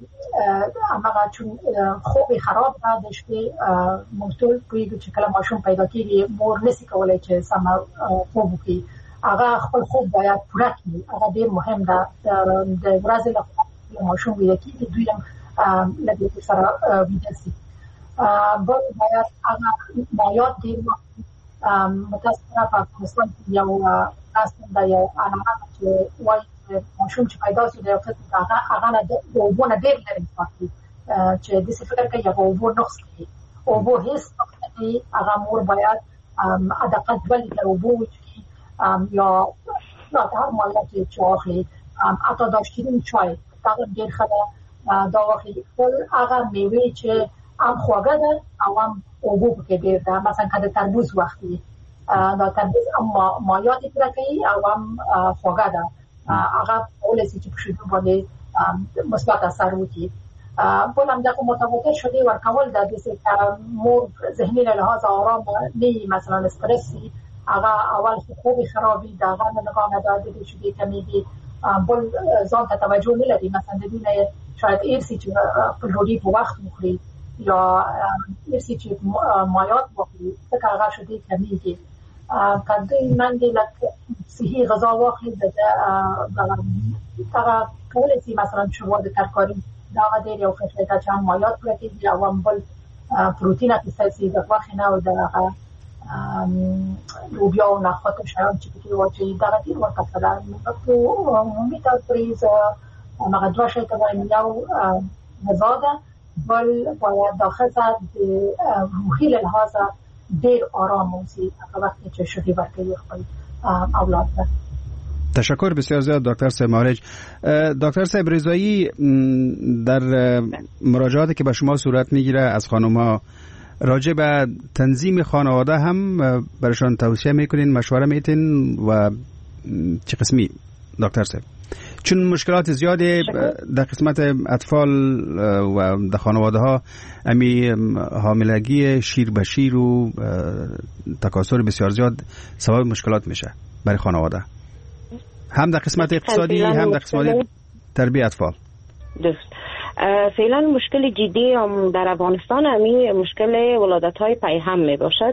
هغه چون خوب خراب ده د شپې مختل پویږي چې کله ماشوم پیدا کیږي مور نسی کولای چې سم خوب وکړي، هغه خپل خوب باید پوره کړي. هغه ډیر مهم ده د ورځې لپاره ماشوم ویل کیږي دویم لږ سره ویل سي. بل باید هغه مایات ډیر متاسفانه په افغانستان یو اصل د یو علامه چې وایي ماشوم چې پیدا شي د وخت هغه نه د اوبو نه ډېر لري پاتې چې د څه فکر کوي هغه اوبو نقص کوي. اوبو هیڅ وخت هغه مور باید ادقه 2 لیتر اوبو وڅښي یا هر ماله چې چاخلي اته داشتین چای دا ډېر ښه دا واخلي. هغه میوه چې هم خواږه ده او هم اوبو پکې ډېر ده، مثلا که د تربوز وختي دا تربوز هم مایات پوره کوي او هم خواږه ده، هغه ولسی چې په شدو باندې مثبت اثر وکړي. بل هم دغه متواتر شده ورکول د دې چې مور ذهني له لحاظ آرام نه، مثلا استرسی هغه اول خوب خرابي دغه نه د دې شده کمیږي. بل ځان ته توجه نه لري، مثلا د دې نه شاید ارسی چې په ډوډۍ په وخت مخوري یا ارسی چې مایات مخوري ځکه هغه شده کمیږي. کدی من دی لکه صحی غذا واخلید دغه کولای شي مثلا شروع د ترکاری دا ډېر یو ښه ده چې مایات پرې او هم بل پروتین اساسي د غوښې نه او دغه لوبیا او نخود شیان چې پکې واچي دا ډېر ورته ده. نو عمومي تفریز هغه دوه شی ته وایم، یو غذا ده، بل باید داخل د روحي له لحاظه ډیر آرام اوسي هغه وخت چې شدی ورکوي خپل اولاد ته. تشکر بسیار زیاد دکتر صاحب معالج. دکتر صاحب رضایی، در مراجعاتی که به شما صورت میگیره از خانم‌ها راجع به تنظیم خانواده هم برشان توصیه میکنین، مشوره میتین و چه قسمی دکتر صاحب؟ چون مشکلات زیاده در قسمت اطفال و در خانواده ها امی حاملگی شیر به شیر و تکاثر بسیار زیاد سبب مشکلات میشه برای خانواده، هم در قسمت اقتصادی هم در قسمت تربیت اطفال. درست. فعلا مشکل جدی هم در افغانستان امی مشکل ولادت های پیهم می باشد.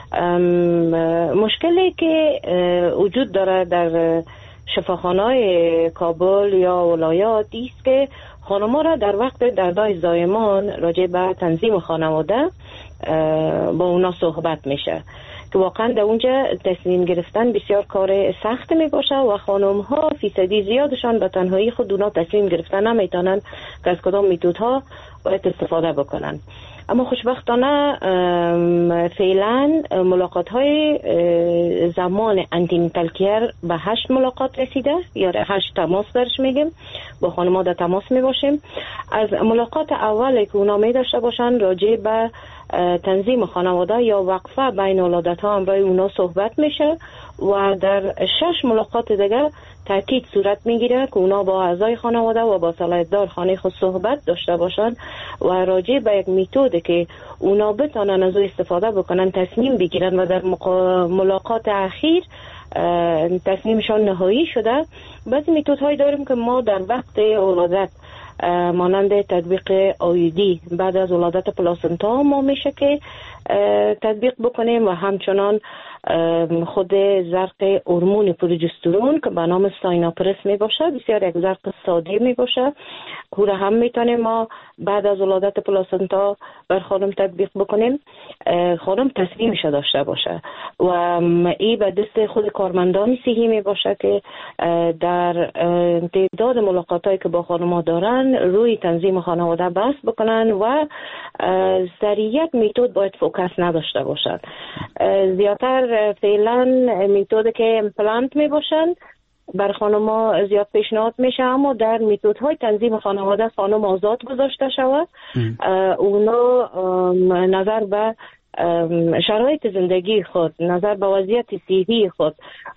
مشکلی که وجود داره در شفاخانه‌های کابل یا ولایات است که خانم‌ها را در وقت دردای زایمان راجع به تنظیم خانواده با اونا صحبت میشه که واقعا در اونجا تصمیم گرفتن بسیار کار سخت می باشه و خانم‌ها فیصدی زیادشان به تنهایی خود اونا تصمیم گرفتن نمیتونن که از کدام میتودها باید استفاده بکنن. اما خوشبختانه فعلا ملاقات های زمان انتینیتال کیر به 8 ملاقات رسیده یا 8 تماس برش میگیم، با خانم‌ها در تماس می باشیم. از ملاقات اولی که اونا می داشته باشن راجع به تنظیم خانواده یا وقفه بین ولادت ها امرای اونا صحبت میشه و در 6 ملاقات دیگه تاکید صورت میگیره که اونا با اعضای خانواده و با صلاحیت‌دار خانه خود صحبت داشته باشن و راجع به یک میتود که اونا بتونن از او استفاده بکنن تصمیم بگیرن و در ملاقات اخیر تصمیمشان نهایی شده. بعضی میتودهایی داریم که ما در وقت ولادت مانند تطبیق آیودی بعد از ولادت پلاسنتا ما میشه که تطبیق بکنیم و همچنان خود زرق هورمون پروژسترون که به نام سایناپرس می باشه، بسیار یک زرق ساده می باشه، او را هم میتونیم ما بعد از ولادت پلاسنتا بر خانم تطبیق بکنیم. خانم تصمیمش داشته باشه و این به دست خود کارمندان صحی می باشه که در تعداد ملاقاتایی که با خانم‌ها دارن روی تنظیم خانواده بحث بکنن و سر یک میتود باید فوکس نداشته باشد. زیادتر بسیار فعلا میتود که امپلانت می باشند بر خانم‌ها زیاد پیشنهاد میشه، اما در میتودهای تنظیم خانواده خانم آزاد گذاشته شود. اونا نظر به شرایط زندگی خود، نظر به وضعیت صحی خود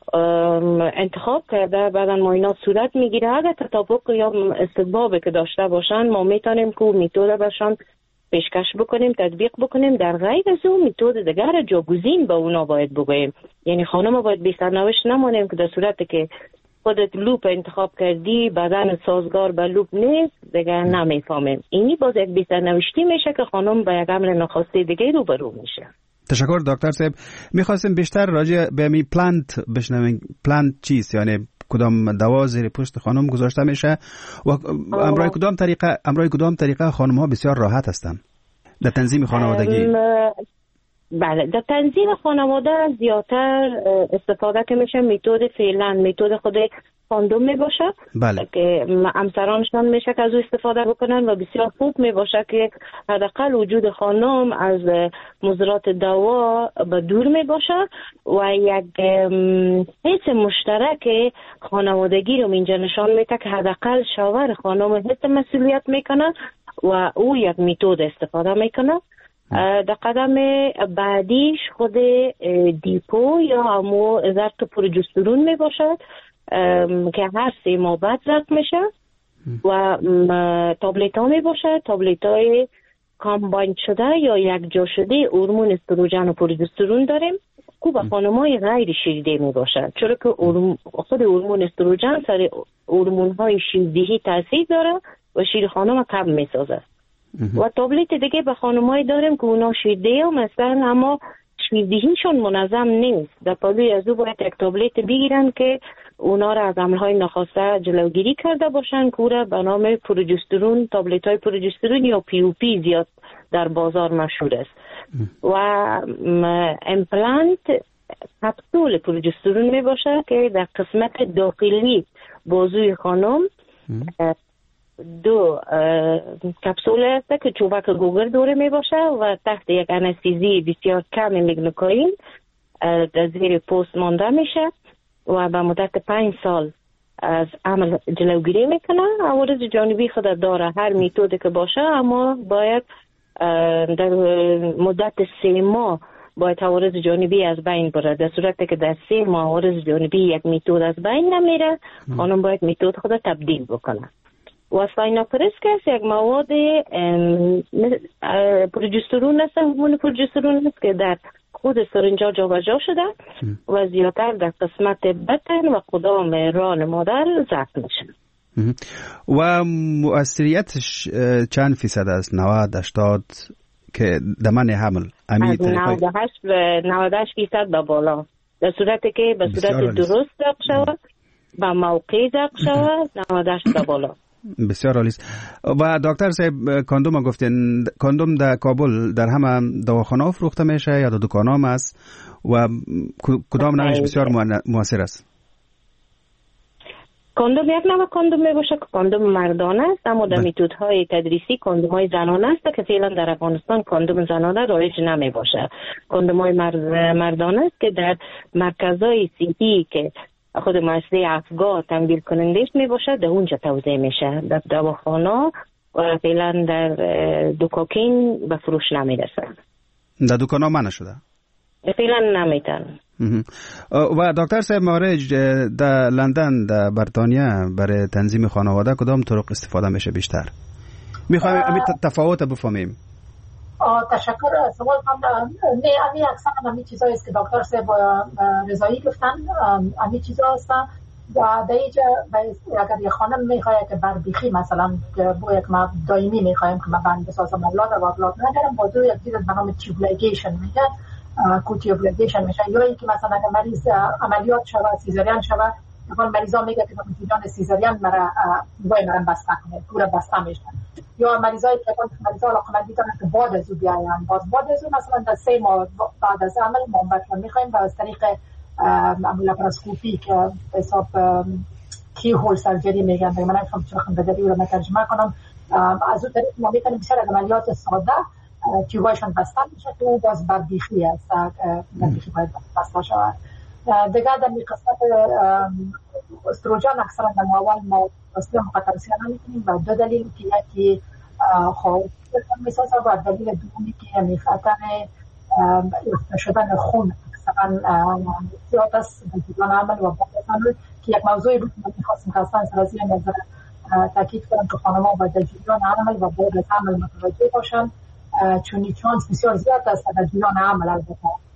انتخاب کرده، بعدن معاینات صورت میگیره. اگر تطابق یا استطبابی که داشته باشن ما میتونیم که میتود برشان پیشکش بکنیم، تطبیق بکنیم. در غیر از اون میتود دیگر جاگزین به اونا باید بگوییم. یعنی خانم باید بی سرنوشت نمانیم که در صورتی که خودت لوپ انتخاب کردی بدن سازگار به لوپ نیست دیگر نمیفهمیم. اینی باز یک بی سرنوشتی میشه که خانم به یک امر ناخواسته دیگه روبرو میشه. تشکر دکتر صاحب. میخواستیم بیشتر راجع به می پلانت بشنویم. پلانت چیست؟ یعنی کدام دوا زیر پوست خانم گذاشته میشه و امرای کدام طریقه خانم ها بسیار راحت هستند در تنظیم خانوادگی؟ بله، در تنظیم خانواده زیادتر استفاده که میشه میتود فعلا میتود خود کاندوم میباشه. بله. که همسرانشان میشه که از او استفاده بکنن و بسیار خوب میباشه که حداقل وجود خانم از مضرات دوا به دور میباشه و یک حس مشترک خانوادگی رو اینجا نشان میده که حداقل شوهر خانم حس مسئولیت میکنه و او یک میتود استفاده میکنه. در قدم بعدیش خود دیپو یا همو ضبط پروژسترون می باشد که هر 3 ماه بعد ضبط میشه و تابلت ها می باشد، تابلت های کامباین شده یا یک جا شده هورمون استروژن و پروژسترون داریم که به خانم‌های غیر شیرده می باشد، چرا که خود هورمون استروژن سر هورمون های شیردهی تاثیر داره و شیر خانم کم می سازه. و تابلت دیگه به خانمایی داریم که اونا شیرده هم مثلا اما شیردهیشون منظم نیست. در پالوی از او باید یک تابلت بگیرن که اونا را از عملهای ناخواسته جلوگیری کرده باشن که او را به نام پروژسترون، تابلت های پروژسترون یا پی او پی زیاد در بازار مشهور است. و امپلانت کپسول پروژسترون می باشه که در قسمت داخلی بازوی خانم 2 کپسول هست که چوبک گوگر دوره می باشه و تحت یک انستیزی بسیار کم مگنوکائین در زیر پوست مانده میشه و به مدت 5 سال از عمل جلوگیری میکنه. عوارض جانبی خود داره هر میتودی که باشه، اما باید در مدت 3 ماه باید عوارض جانبی از بین بره. در صورتی که در 3 ماه عوارض جانبی یک میتود از بین نمیره، خانم باید میتود خود تبدیل بکنه. و سایناپرس که یک مواد پروژسترون است، هورمون پروژسترون است که در خود سرنجا جابجا شده و زیادتر در قسمت بطن و قدام ران مادر ضبط میشه. و مؤثریتش چند فیصد است؟ 90-80 که دمن حمل از 98% به بالا، در صورتی که به صورت درست ضبط شود و موقع ضبط شود 98 به بالا. بسیار عالی است. و دکتر صاحب کاندوم گفتین، کاندوم در کابل در همه دواخانه فروخته میشه یا در دکانام است و کدام نوعش بسیار موثر است؟ کاندوم یک نوع کاندوم می باشه که کاندوم مردانه است، اما در میتودهای تدریسی کاندوم های زنانه است که فعلا در افغانستان کاندوم زنانه رایج نمی باشه. کاندوم های مردانه است که در مرکزهای صحی که خود مؤسسه افگاه تمویل کنندش می باشه در اونجا توزیع میشه. در دواخانه و فعلا در دکاکین به فروش نمی رسه. در دکانا منع شده؟ فعلا نمیتن. و دکتر صاحب مارج در لندن در بریتانیا برای تنظیم خانواده کدام طرق استفاده میشه بیشتر؟ میخوایم تفاوت بفهمیم. تشکر. سوال نه امی اکثر امی چیزایی است که دکتر صاحب رضایی گفتن، امی چیزا هستن و در اینجا اگر یه خانم میخواد که بربیخی مثلا با یک ما دائمی میخوایم که من بند بسازم اولاد و اولاد ندارم، با دو یک چیز به نام تیوبلیگیشن میگن، کوتیوبلیگیشن میشه، یا اینکه مثلا اگر مریض عملیات شود سیزارین شود، اون مریضا میگه که من سیزارین مرا باید بسته کنه، پورا بسته میشه. یا مریضایی که مریضا علاقمندی دارن که بعد از او بیاین، بعد از او مثلا در 3 ماه بعد از عمل ما بهتون میخوایم و از طریق لپاراسکوپی که حساب کی هول سرجری میگن، من نمیفهم چرا خندگی رو ترجمه کنم، از اون طریق ما میتونیم بسیار عملیات ساده تیوبایشان بسته میشه که او باز بربیخی است، بربیخی باید بسته شود. دیگه در قسمت استروژن اکثرا در اول ما وسیله مقطع سیانه میکنیم و دو دلیل که یکی خواهد میسازه و دلیل دومی که یعنی خطر افته شدن خون اکثرا زیاد است در جریان عمل و بعد که یک موضوعی بود که میخواستیم که اصلا سرازی نظر تاکید کنم که خانم‌ها باید در جریان عمل و بعد از عمل متوجه باشن، چون چانس بسیار زیاد است در جریان عمل البته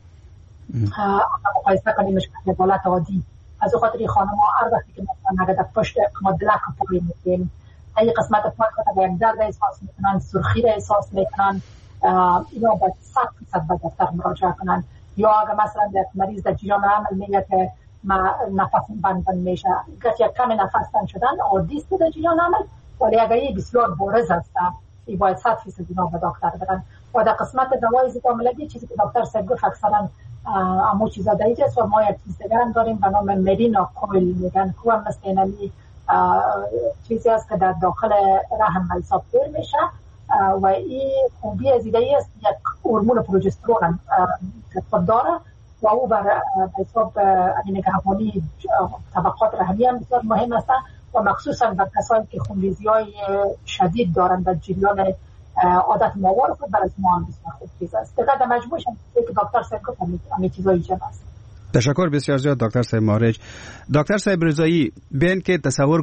مقایسه کنیمش که حالت عادی. از او خاطر خانم‌ها هر وقتی که مثلا اگر در پشت مدلک پای می‌کنیم این قسمت پای خود در یک درد احساس میکنن، سرخی را احساس میکنن، اینا باید 100% به دکتر مراجعه کنن. یا اگر مثلا یک مریض در جریان عمل میگه که نفسم بند میشه، گرچه یک کم نفس بند شدن عادی است در جریان عمل، ولی اگر این بسیار بارز است این باید 100% اینا به دکتر بدن. و در قسمت دوای ضد حاملگی چیزی که دکتر صاحب گفت اکثرا امو چیزا دیگه است و ما یک چیز دیگه هم داریم به نام مرینا کویل میگن که هم مثل اینمی چیزی است که در داخل رحم حساب پر میشه و این خوبی از ایده است یک هورمون پروژسترون خود داره و او بر حساب نگهبانی طبقات رحمی هم بسیار مهم است و مخصوصا در کسانی که خونریزی‌های شدید دارند در جریان عادت ماهوار خود برای ما هم بسیار خوب چیز است. دیگه در مجموعش هم که دکتر صاحب گفت همه چیزا ایجاب است. تشکر بسیار زیاد دکتر صاحب مهرج. دکتر صاحب رضایی، بیان که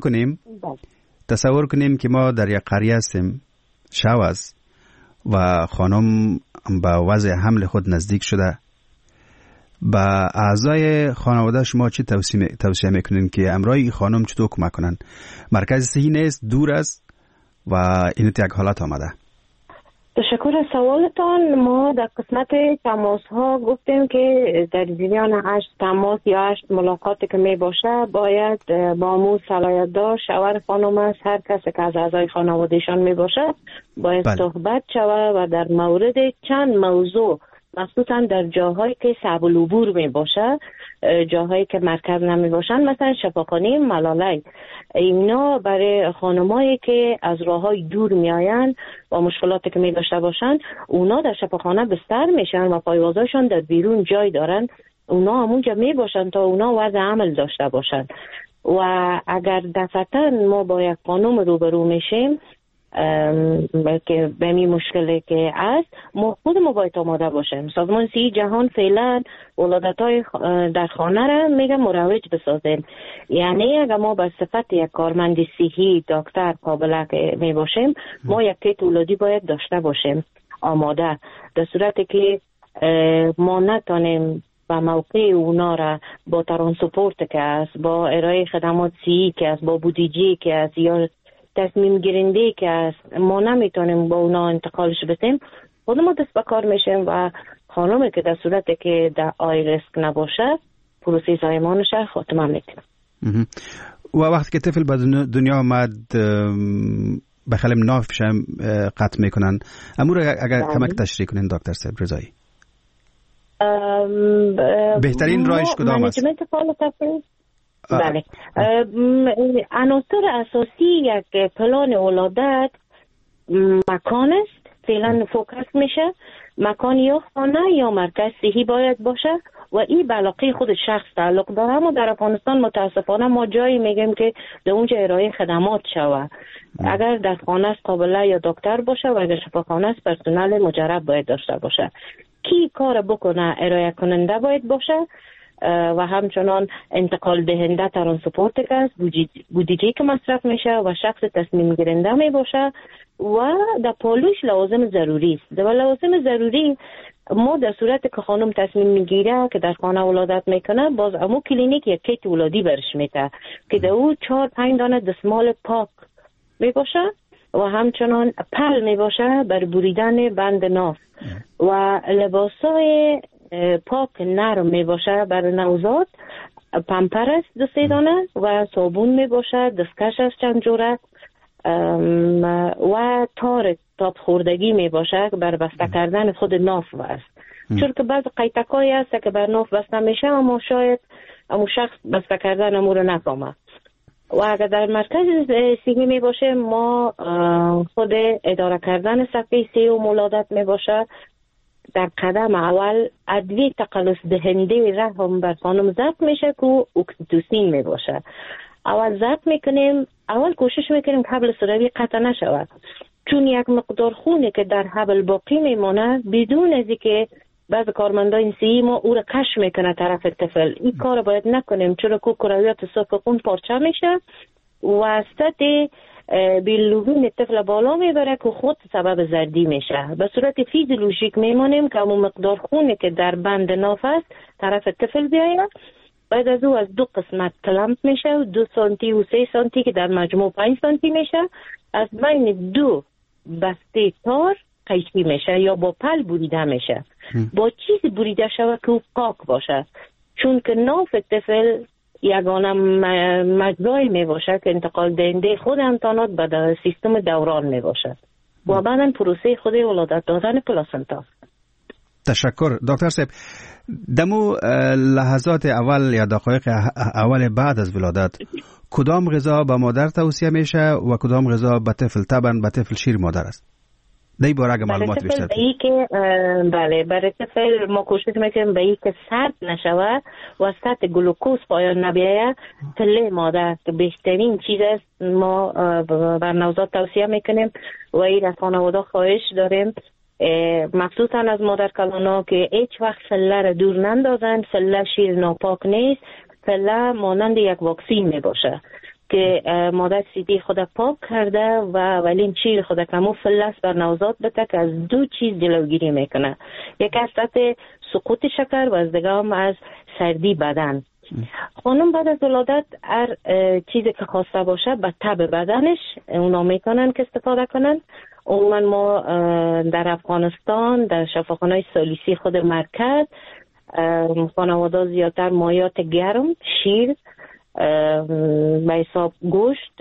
تصور کنیم که ما در یک قریه هستیم، شب است و خانم به وضع حمل خود نزدیک شده، با اعضای خانواده شما چی توصیه میکنین که امرای خانم چطور کمک کنن؟ مرکز صحی نیست، دور است و این یک حالت آمده. تشکر از سوالتان. ما در قسمت تماس ها گفتیم که در جریان 8 تماس یا 8 ملاقاتی که می باشه باید با مو صلاحیت دار شوهر خانم است، هر کسی که از اعضای خانوادهشان می باشه باید صحبت شود و در مورد چند موضوع، مخصوصا در جاهایی که صعب العبور می باشه، جاهایی که مرکز نمی باشن، مثلا شفاخانه ملالی، اینا برای خانمایی که از راههای دور می آین و مشکلاتی که می داشته باشن، اونا در شفاخانه بستر میشن و پایوازاشون در بیرون جای دارن، اونا همونجا می باشن تا اونا وضع عمل داشته باشن. و اگر دفعتا ما با یک خانم روبرو میشیم که به این مشکلی که است، ما خودمون باید آماده باشیم. سازمان صحی جهان فعلا ولادت‌های در خانه را میگه مروج بسازیم، یعنی اگر ما به صفت یک کارمند صحی دکتر قابل می باشیم، ما یک کیت ولادی باید داشته باشیم آماده، در صورتی که ما نتونیم و موقع اونا را با ترانسپورت که است، با ارائه خدمات صحی که است، با بودجه که است یا تصمیم گیرنده که است، ما نمیتونیم با اونا انتقالش بدیم، خودمون دست به کار میشیم و خانمی که در صورتی که در آی ریسک نباشه پروسه زایمانش خاتمه میدیم. و وقتی که طفل به دنیا آمد به خلم نافش هم قطع میکنن، امور اگر کمک تشریح کنین دکتر صاحب رضایی، بهترین راهش کدام است؟ بله، عناصر اساسی یک پلان ولادت مکان است، فعلا فوکس میشه مکان یا خانه یا مرکز صحی باید باشه و این به علاقه خود شخص تعلق داره. اما در افغانستان متاسفانه ما جایی میگیم که در اونجا ارائه خدمات شوه، اگر در خانه است قابله یا دکتر باشه و اگر شفاخانه است پرسنل مجرب باید داشته باشه. کی کار بکنه؟ ارائه کننده باید باشه و همچنان انتقال دهنده ترانسپورت که است، بودجه که مصرف میشه و شخص تصمیم گیرنده می باشه و در پالوش لوازم ضروری است. در لوازم ضروری ما در صورت که خانم تصمیم میگیره که در خانه ولادت میکنه، باز امو کلینیک یک کیت ولادی برش میده که در او 4-5 دانه دستمال پاک می باشه و همچنان پل می باشه بر بریدن بند ناف و لباسای پاک نرم می باشه برای نوزاد، پمپرس 2-3 دانه و صابون می باشه، دستکش از چند جوره و تار تاب خوردگی می باشه بر بسته کردن خود ناف است. چون که بعض قیتکایی هست که بر ناف بسته میشه اما شاید امو شخص بسته کردن امو رو نفهمه و اگر در مرکز صحی می باشه ما خود اداره کردن صفحه سیروم ولادت می باشه. در قدم اول ادویه تقلص دهنده رحم بر خانم ضبط میشه که اکسیتوسین می باشه. اول ضبط میکنیم، اول کوشش میکنیم حبل سروی قطع نشود، چون یک مقدار خونی که در حبل باقی میمانه بدون از اینکه بعض کارمندان صحی ما او را کش میکنه طرف طفل. این کار باید نکنیم، چون که کرویات صفر خون پارچه میشه و سطح بیلوبین طفل بالا میبره که خود سبب زردی میشه. به صورت فیزیولوژیک میمانیم که همون مقدار خونی که در بند ناف است طرف طفل بیاید. بعد از او از 2 قسمت کلمپ میشه و 2 سانتی و 3 سانتی که در مجموع 5 سانتی میشه. از بین 2 بسته تار قیچی میشه یا با پل بریده میشه. با چیزی بریده شود که او پاک باشه، چون که ناف طفل یگانه مجرای می باشه که انتقال دهنده خود امتحانات به سیستم دوران می باشه و بعداً پروسه خود ولادت دادن پلاسنتا. تشکر دکتر صاحب. دمو لحظات اول یا دقایق اول بعد از ولادت کدام غذا به مادر توصیه میشه و کدام غذا به طفل؟ طبعا به طفل شیر مادر است. دی باره اگه معلومات بیشتر بله برای طفل ما کوشش میکنیم به این که سرد نشوه و سطح گلوکوز پایان نبیایه. تله مادر که بهترین چیز است، ما بر نوزاد توصیه میکنیم و این از خانواده خواهش داریم مخصوصا از مادر کلانا که هیچ وقت فله را دور نندازن. فله شیر ناپاک نیست، فله مانند یک واکسین میباشه که مادر سیدی خود پاک کرده و اولین چیر خود کمو فلس بر نوزاد بده که از 2 چیز جلوگیری میکنه. یک از سطح سقوط شکر و از دیگه هم از سردی بدن. خانم بعد از ولادت هر چیزی که خواسته باشه به تب بدنش اونا میکنن که استفاده کنن. عموما ما در افغانستان در شفاخانه سالیسی خود مرکز خانواده زیادتر مایات گرم، شیر، به حساب گوشت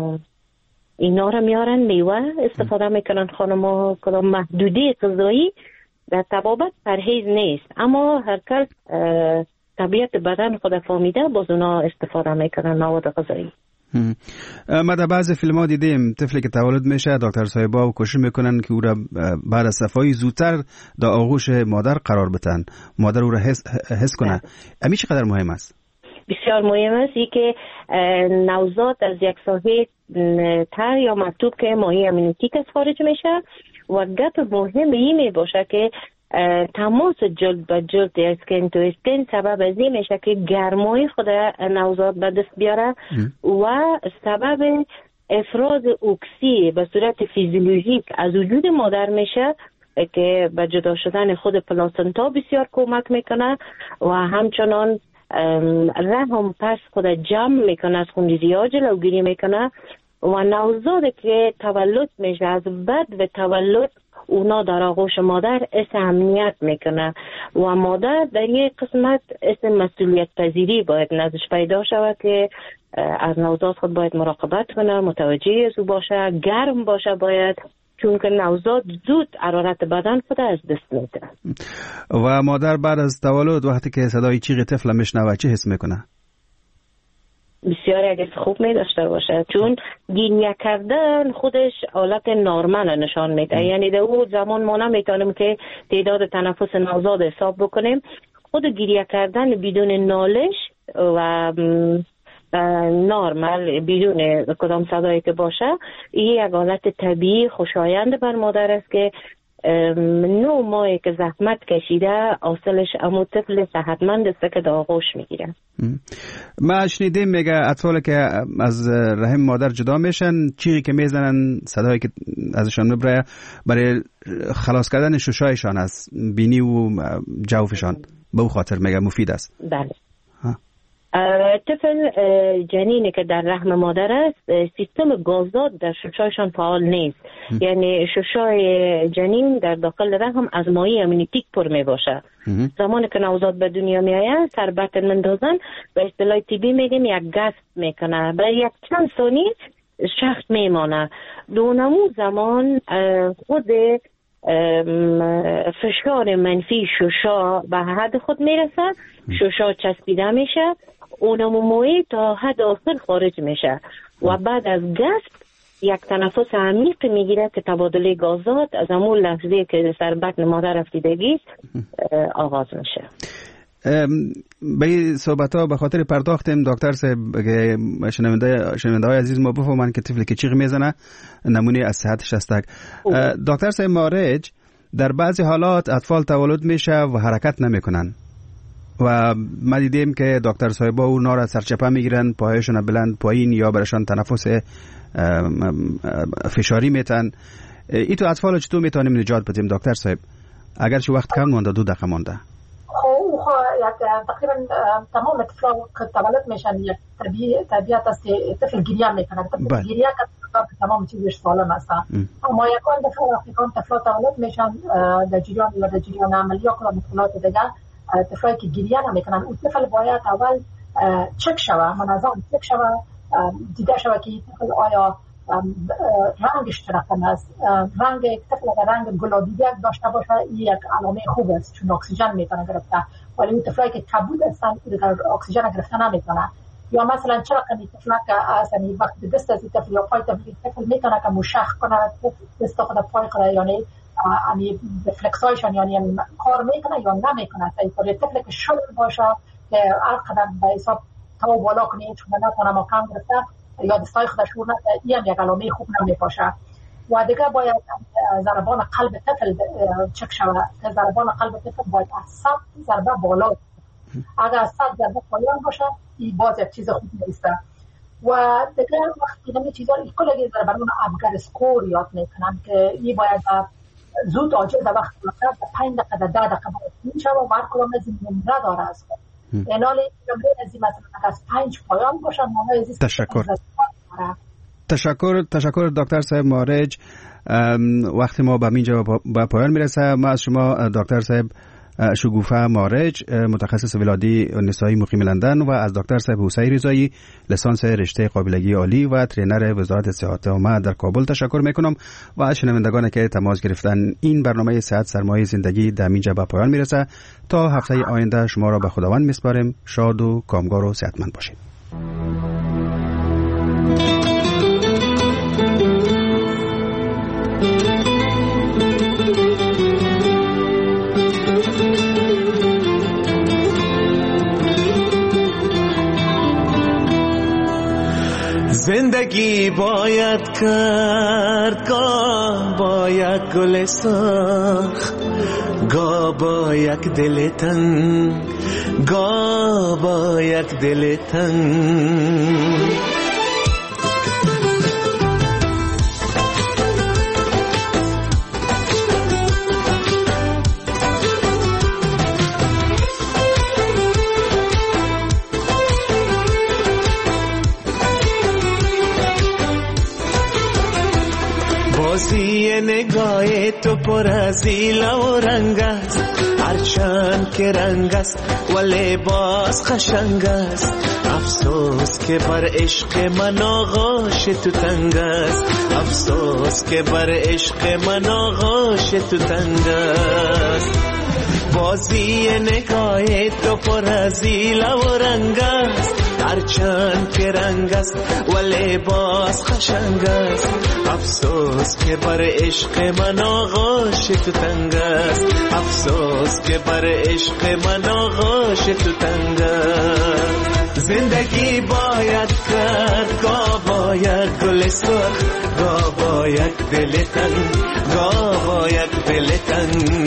اینا رو میارن، میوه استفاده میکنن. خانم‌ها کدام محدودی غذایی در طبابت پرهیز نیست، اما هر کس طبیعت بدن خود فهمیده باز اونا استفاده میکنن مواد غذایی. ما در بعض فیلم ها دیدیم طفلی که تولد میشه دکتر صاحبا و کوشش میکنن که او را بعد از صفایی زودتر در آغوش مادر قرار بدن، مادر او را حس کنه. امی چقدر مهم است؟ بسیار مهم است ای که نوزاد از یک ساحه تر یا مکتوب که ماهی امنیتیک از خارج میشه و گپ مهم این می باشه که تماس جلد به جلد اسکن تو اسکن سبب از این میشه که گرمای خود نوزاد به دست بیاره و سبب افراز اکسی به صورت فیزیولوژیک از وجود مادر میشه که به جدا شدن خود پلاسنتا بسیار کمک میکنه و همچنان رحم پس خود جمع میکنه، از خونریزی ها جلوگیری میکنه و نوزاد که تولد میشه از بعد به تولد اونا در آغوش مادر امنیت میکنه و مادر در یک قسمت مسئولیت پذیری باید نزدش پیدا شود که از نوزاد خود باید مراقبت کنه، متوجه از او باشه، گرم باشه باید، چون که نوزاد زود حرارت بدن خود از دست میده. و مادر بعد از تولد وقتی که صدای چیغ طفل میشنوه چه حس میکنه؟ بسیار اگه خوب می داشته باشه، چون گریه کردن خودش حالت نارمل نشان میده. یعنی در اون زمان ما نمیتونیم که تعداد تنفس نوزاد حساب بکنیم. خود گریه کردن بدون نالش و نارمل بدون کدام صدایی که باشه این یک حالت طبیعی خوشایند بر مادر است که 9 ماهی که زحمت کشیده حاصلش امو طفل صحتمند است که در آغوش میگیره. ما شنیدیم میگه اطفال که از رحم مادر جدا میشن چیغی که میزنن صدایی که ازشان میبره برای خلاص کردن ششایشان از بینی و جوفشان، به او خاطر میگه مفید است. بله. طفل جنینی که در رحم مادر است سیستم گازداد در ششایشان فعال نیست. یعنی ششای جنین در داخل رحم از مایع امنیتیک پر می باشه. زمانی که نوزاد به دنیا می آید سر بطن مندازن به اصطلاح طبی میگیم یک گست میکنه، برای یک چند ثانیه شخص میمانه. دونمو زمان خود فشار منفی ششا به حد خود میرسه، ششا چسبیده میشه اونموموی تا حد آخر خارج میشه و بعد از گسپ یک تنفس عمیق میگیره که تبادله گازات از همون لحظه که سر بطن مادر رفتیدگی آغاز میشه. به این صحبت ها به خاطر پرداختیم دکتر صاحب که شنونده های عزیز ما بفهمن که طفلی که چیغ میزنه نمونه از صحتش هستک. دکتر صاحب مارج، در بعضی حالات اطفال تولد میشه و حرکت نمیکنن و ما دیدیم که دکتر صاحبا اونا را سرچپه میگیرن، پاهایشون بلند پایین یا برشان تنفس فشاری میتن. ای تو اطفال چطور میتونیم نجات بدیم دکتر صاحب؟ اگرچه وقت کم مونده، 2 دقیقه مونده. تقریبا تمام اطفال که تولد میشن یک طبیعت است که طفل گریه میکنه. طفل گریه که تمام چیزش سالم است. اما یکان دفعه وقتی که طفل تولد میشن در جریان عملیات و مشکلات دیگه، طفلی که گریه نمیکنن اون طفل باید اول چک شوه، منظم چک شوه، دیده شوه که طفل آیا رنگش چرا است. رنگ طفل اگر رنگ گلابی داشته باشه یک علامه خوب است چون اکسیژن میتونه گرفته، ولی اون طفلی که کبود هستن دیگر اکسیژن گرفته نمیتونه. یا مثلا چرا که طفل که اصلا وقتی دست از طفل یا پای طفل میتونه که مشخ کنه دست خود پای خود، یعنی رفلکسایشون یعنی کار میکنه یا نمیکنه. طفل که شل باشه که هر قدر به حساب تا بالا کنه چون نتونه مکان گرفته یا دستای خودش شور نده، این هم یک علامه خوب نمیباشه. و دیگه باید ضربان قلب طفل چک شود. ضربان قلب طفل باید از 100 ضربه بالا، اگر از 100 ضربه پایان باشه این باز یک چیز خوب نیست. و دیگه وقتی نمی چیزا کلی ضربان ابگر اسکور یاد میکنن که این باید زود آجل در وقت بلند 5 دقیقه 10 دقیقه باید میشه و هر کدام از این نمره داره است. اینالی نمره از این مثلا از 5 پایان باشه. تشکر دکتر صاحب مارج. وقتی ما به اینجا به پایان میرسه، ما از شما دکتر صاحب شگوفه مارج، متخصص ولادی نسایی مقیم لندن، و از دکتر صاحب حسین رضایی، لیسانس رشته قابلگی عالی و ترینر وزارت صحت عامه در کابل تشکر میکنم و از شنوندگان که تماس گرفتن. این برنامه صحت سرمایه زندگی در اینجا به پایان میرسه. تا هفته آینده شما را به خداوند میسپاریم. شاد و کامگار و صحتمند باشید. زندگی باید کرد، گاه با یک گل سرخ، گاه با یک دل تنگ، گاه با یک دل تنگ. بازی نگاه تو پر از ایله و رنگ است، هرچند که رنگ است و لباس قشنگ است. افسوس که بر عشق من آغوش تو تنگ است، افسوس که بر عشق من آغوش تو تنگ است. بازی نگاه تو پر از ایله و رنگ است، هرچند که رنگ است و لباس قشنگ است. افسوس که بر عشق من آغوش تو تنگ است، افسوس که بر عشق من آغوش تو تنگ است. زندگی باید کرد، گاه با یک گل سرخ، گاه با یک دل تنگ، گاه با یک دل تنگ.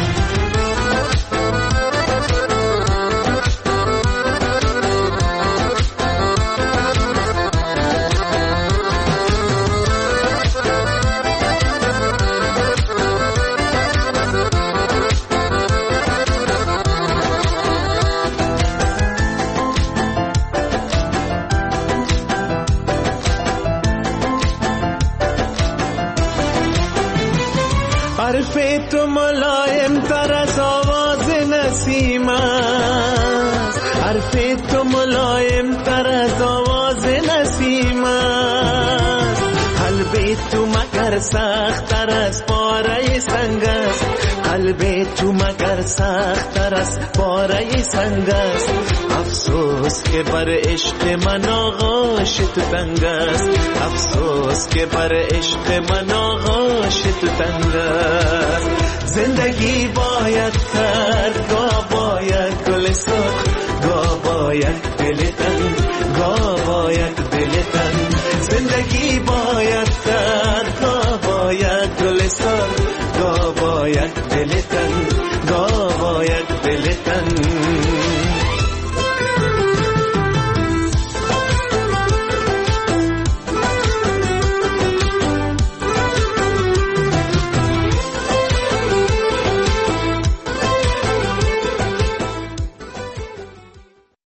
حرف تو ملایم تر از آواز نسیم است، حرف تو ملایم تر از آواز نسیم است. قلب تو مگر سخت تر از پاره سنگ است، قلب تو مگر سخت تر از پاره سنگ است. افسوس که بر عشق من آغاش تو تنگ است، افسوس که بر عشق من آغاش تو تنگ است. زندگی باید کرد، گاه باید گل سرخ، گاه باید دل تنگ، گاه باید دل تنگ. زندگی باید کرد، گاه باید گل سرخ، گاه باید دل تنگ.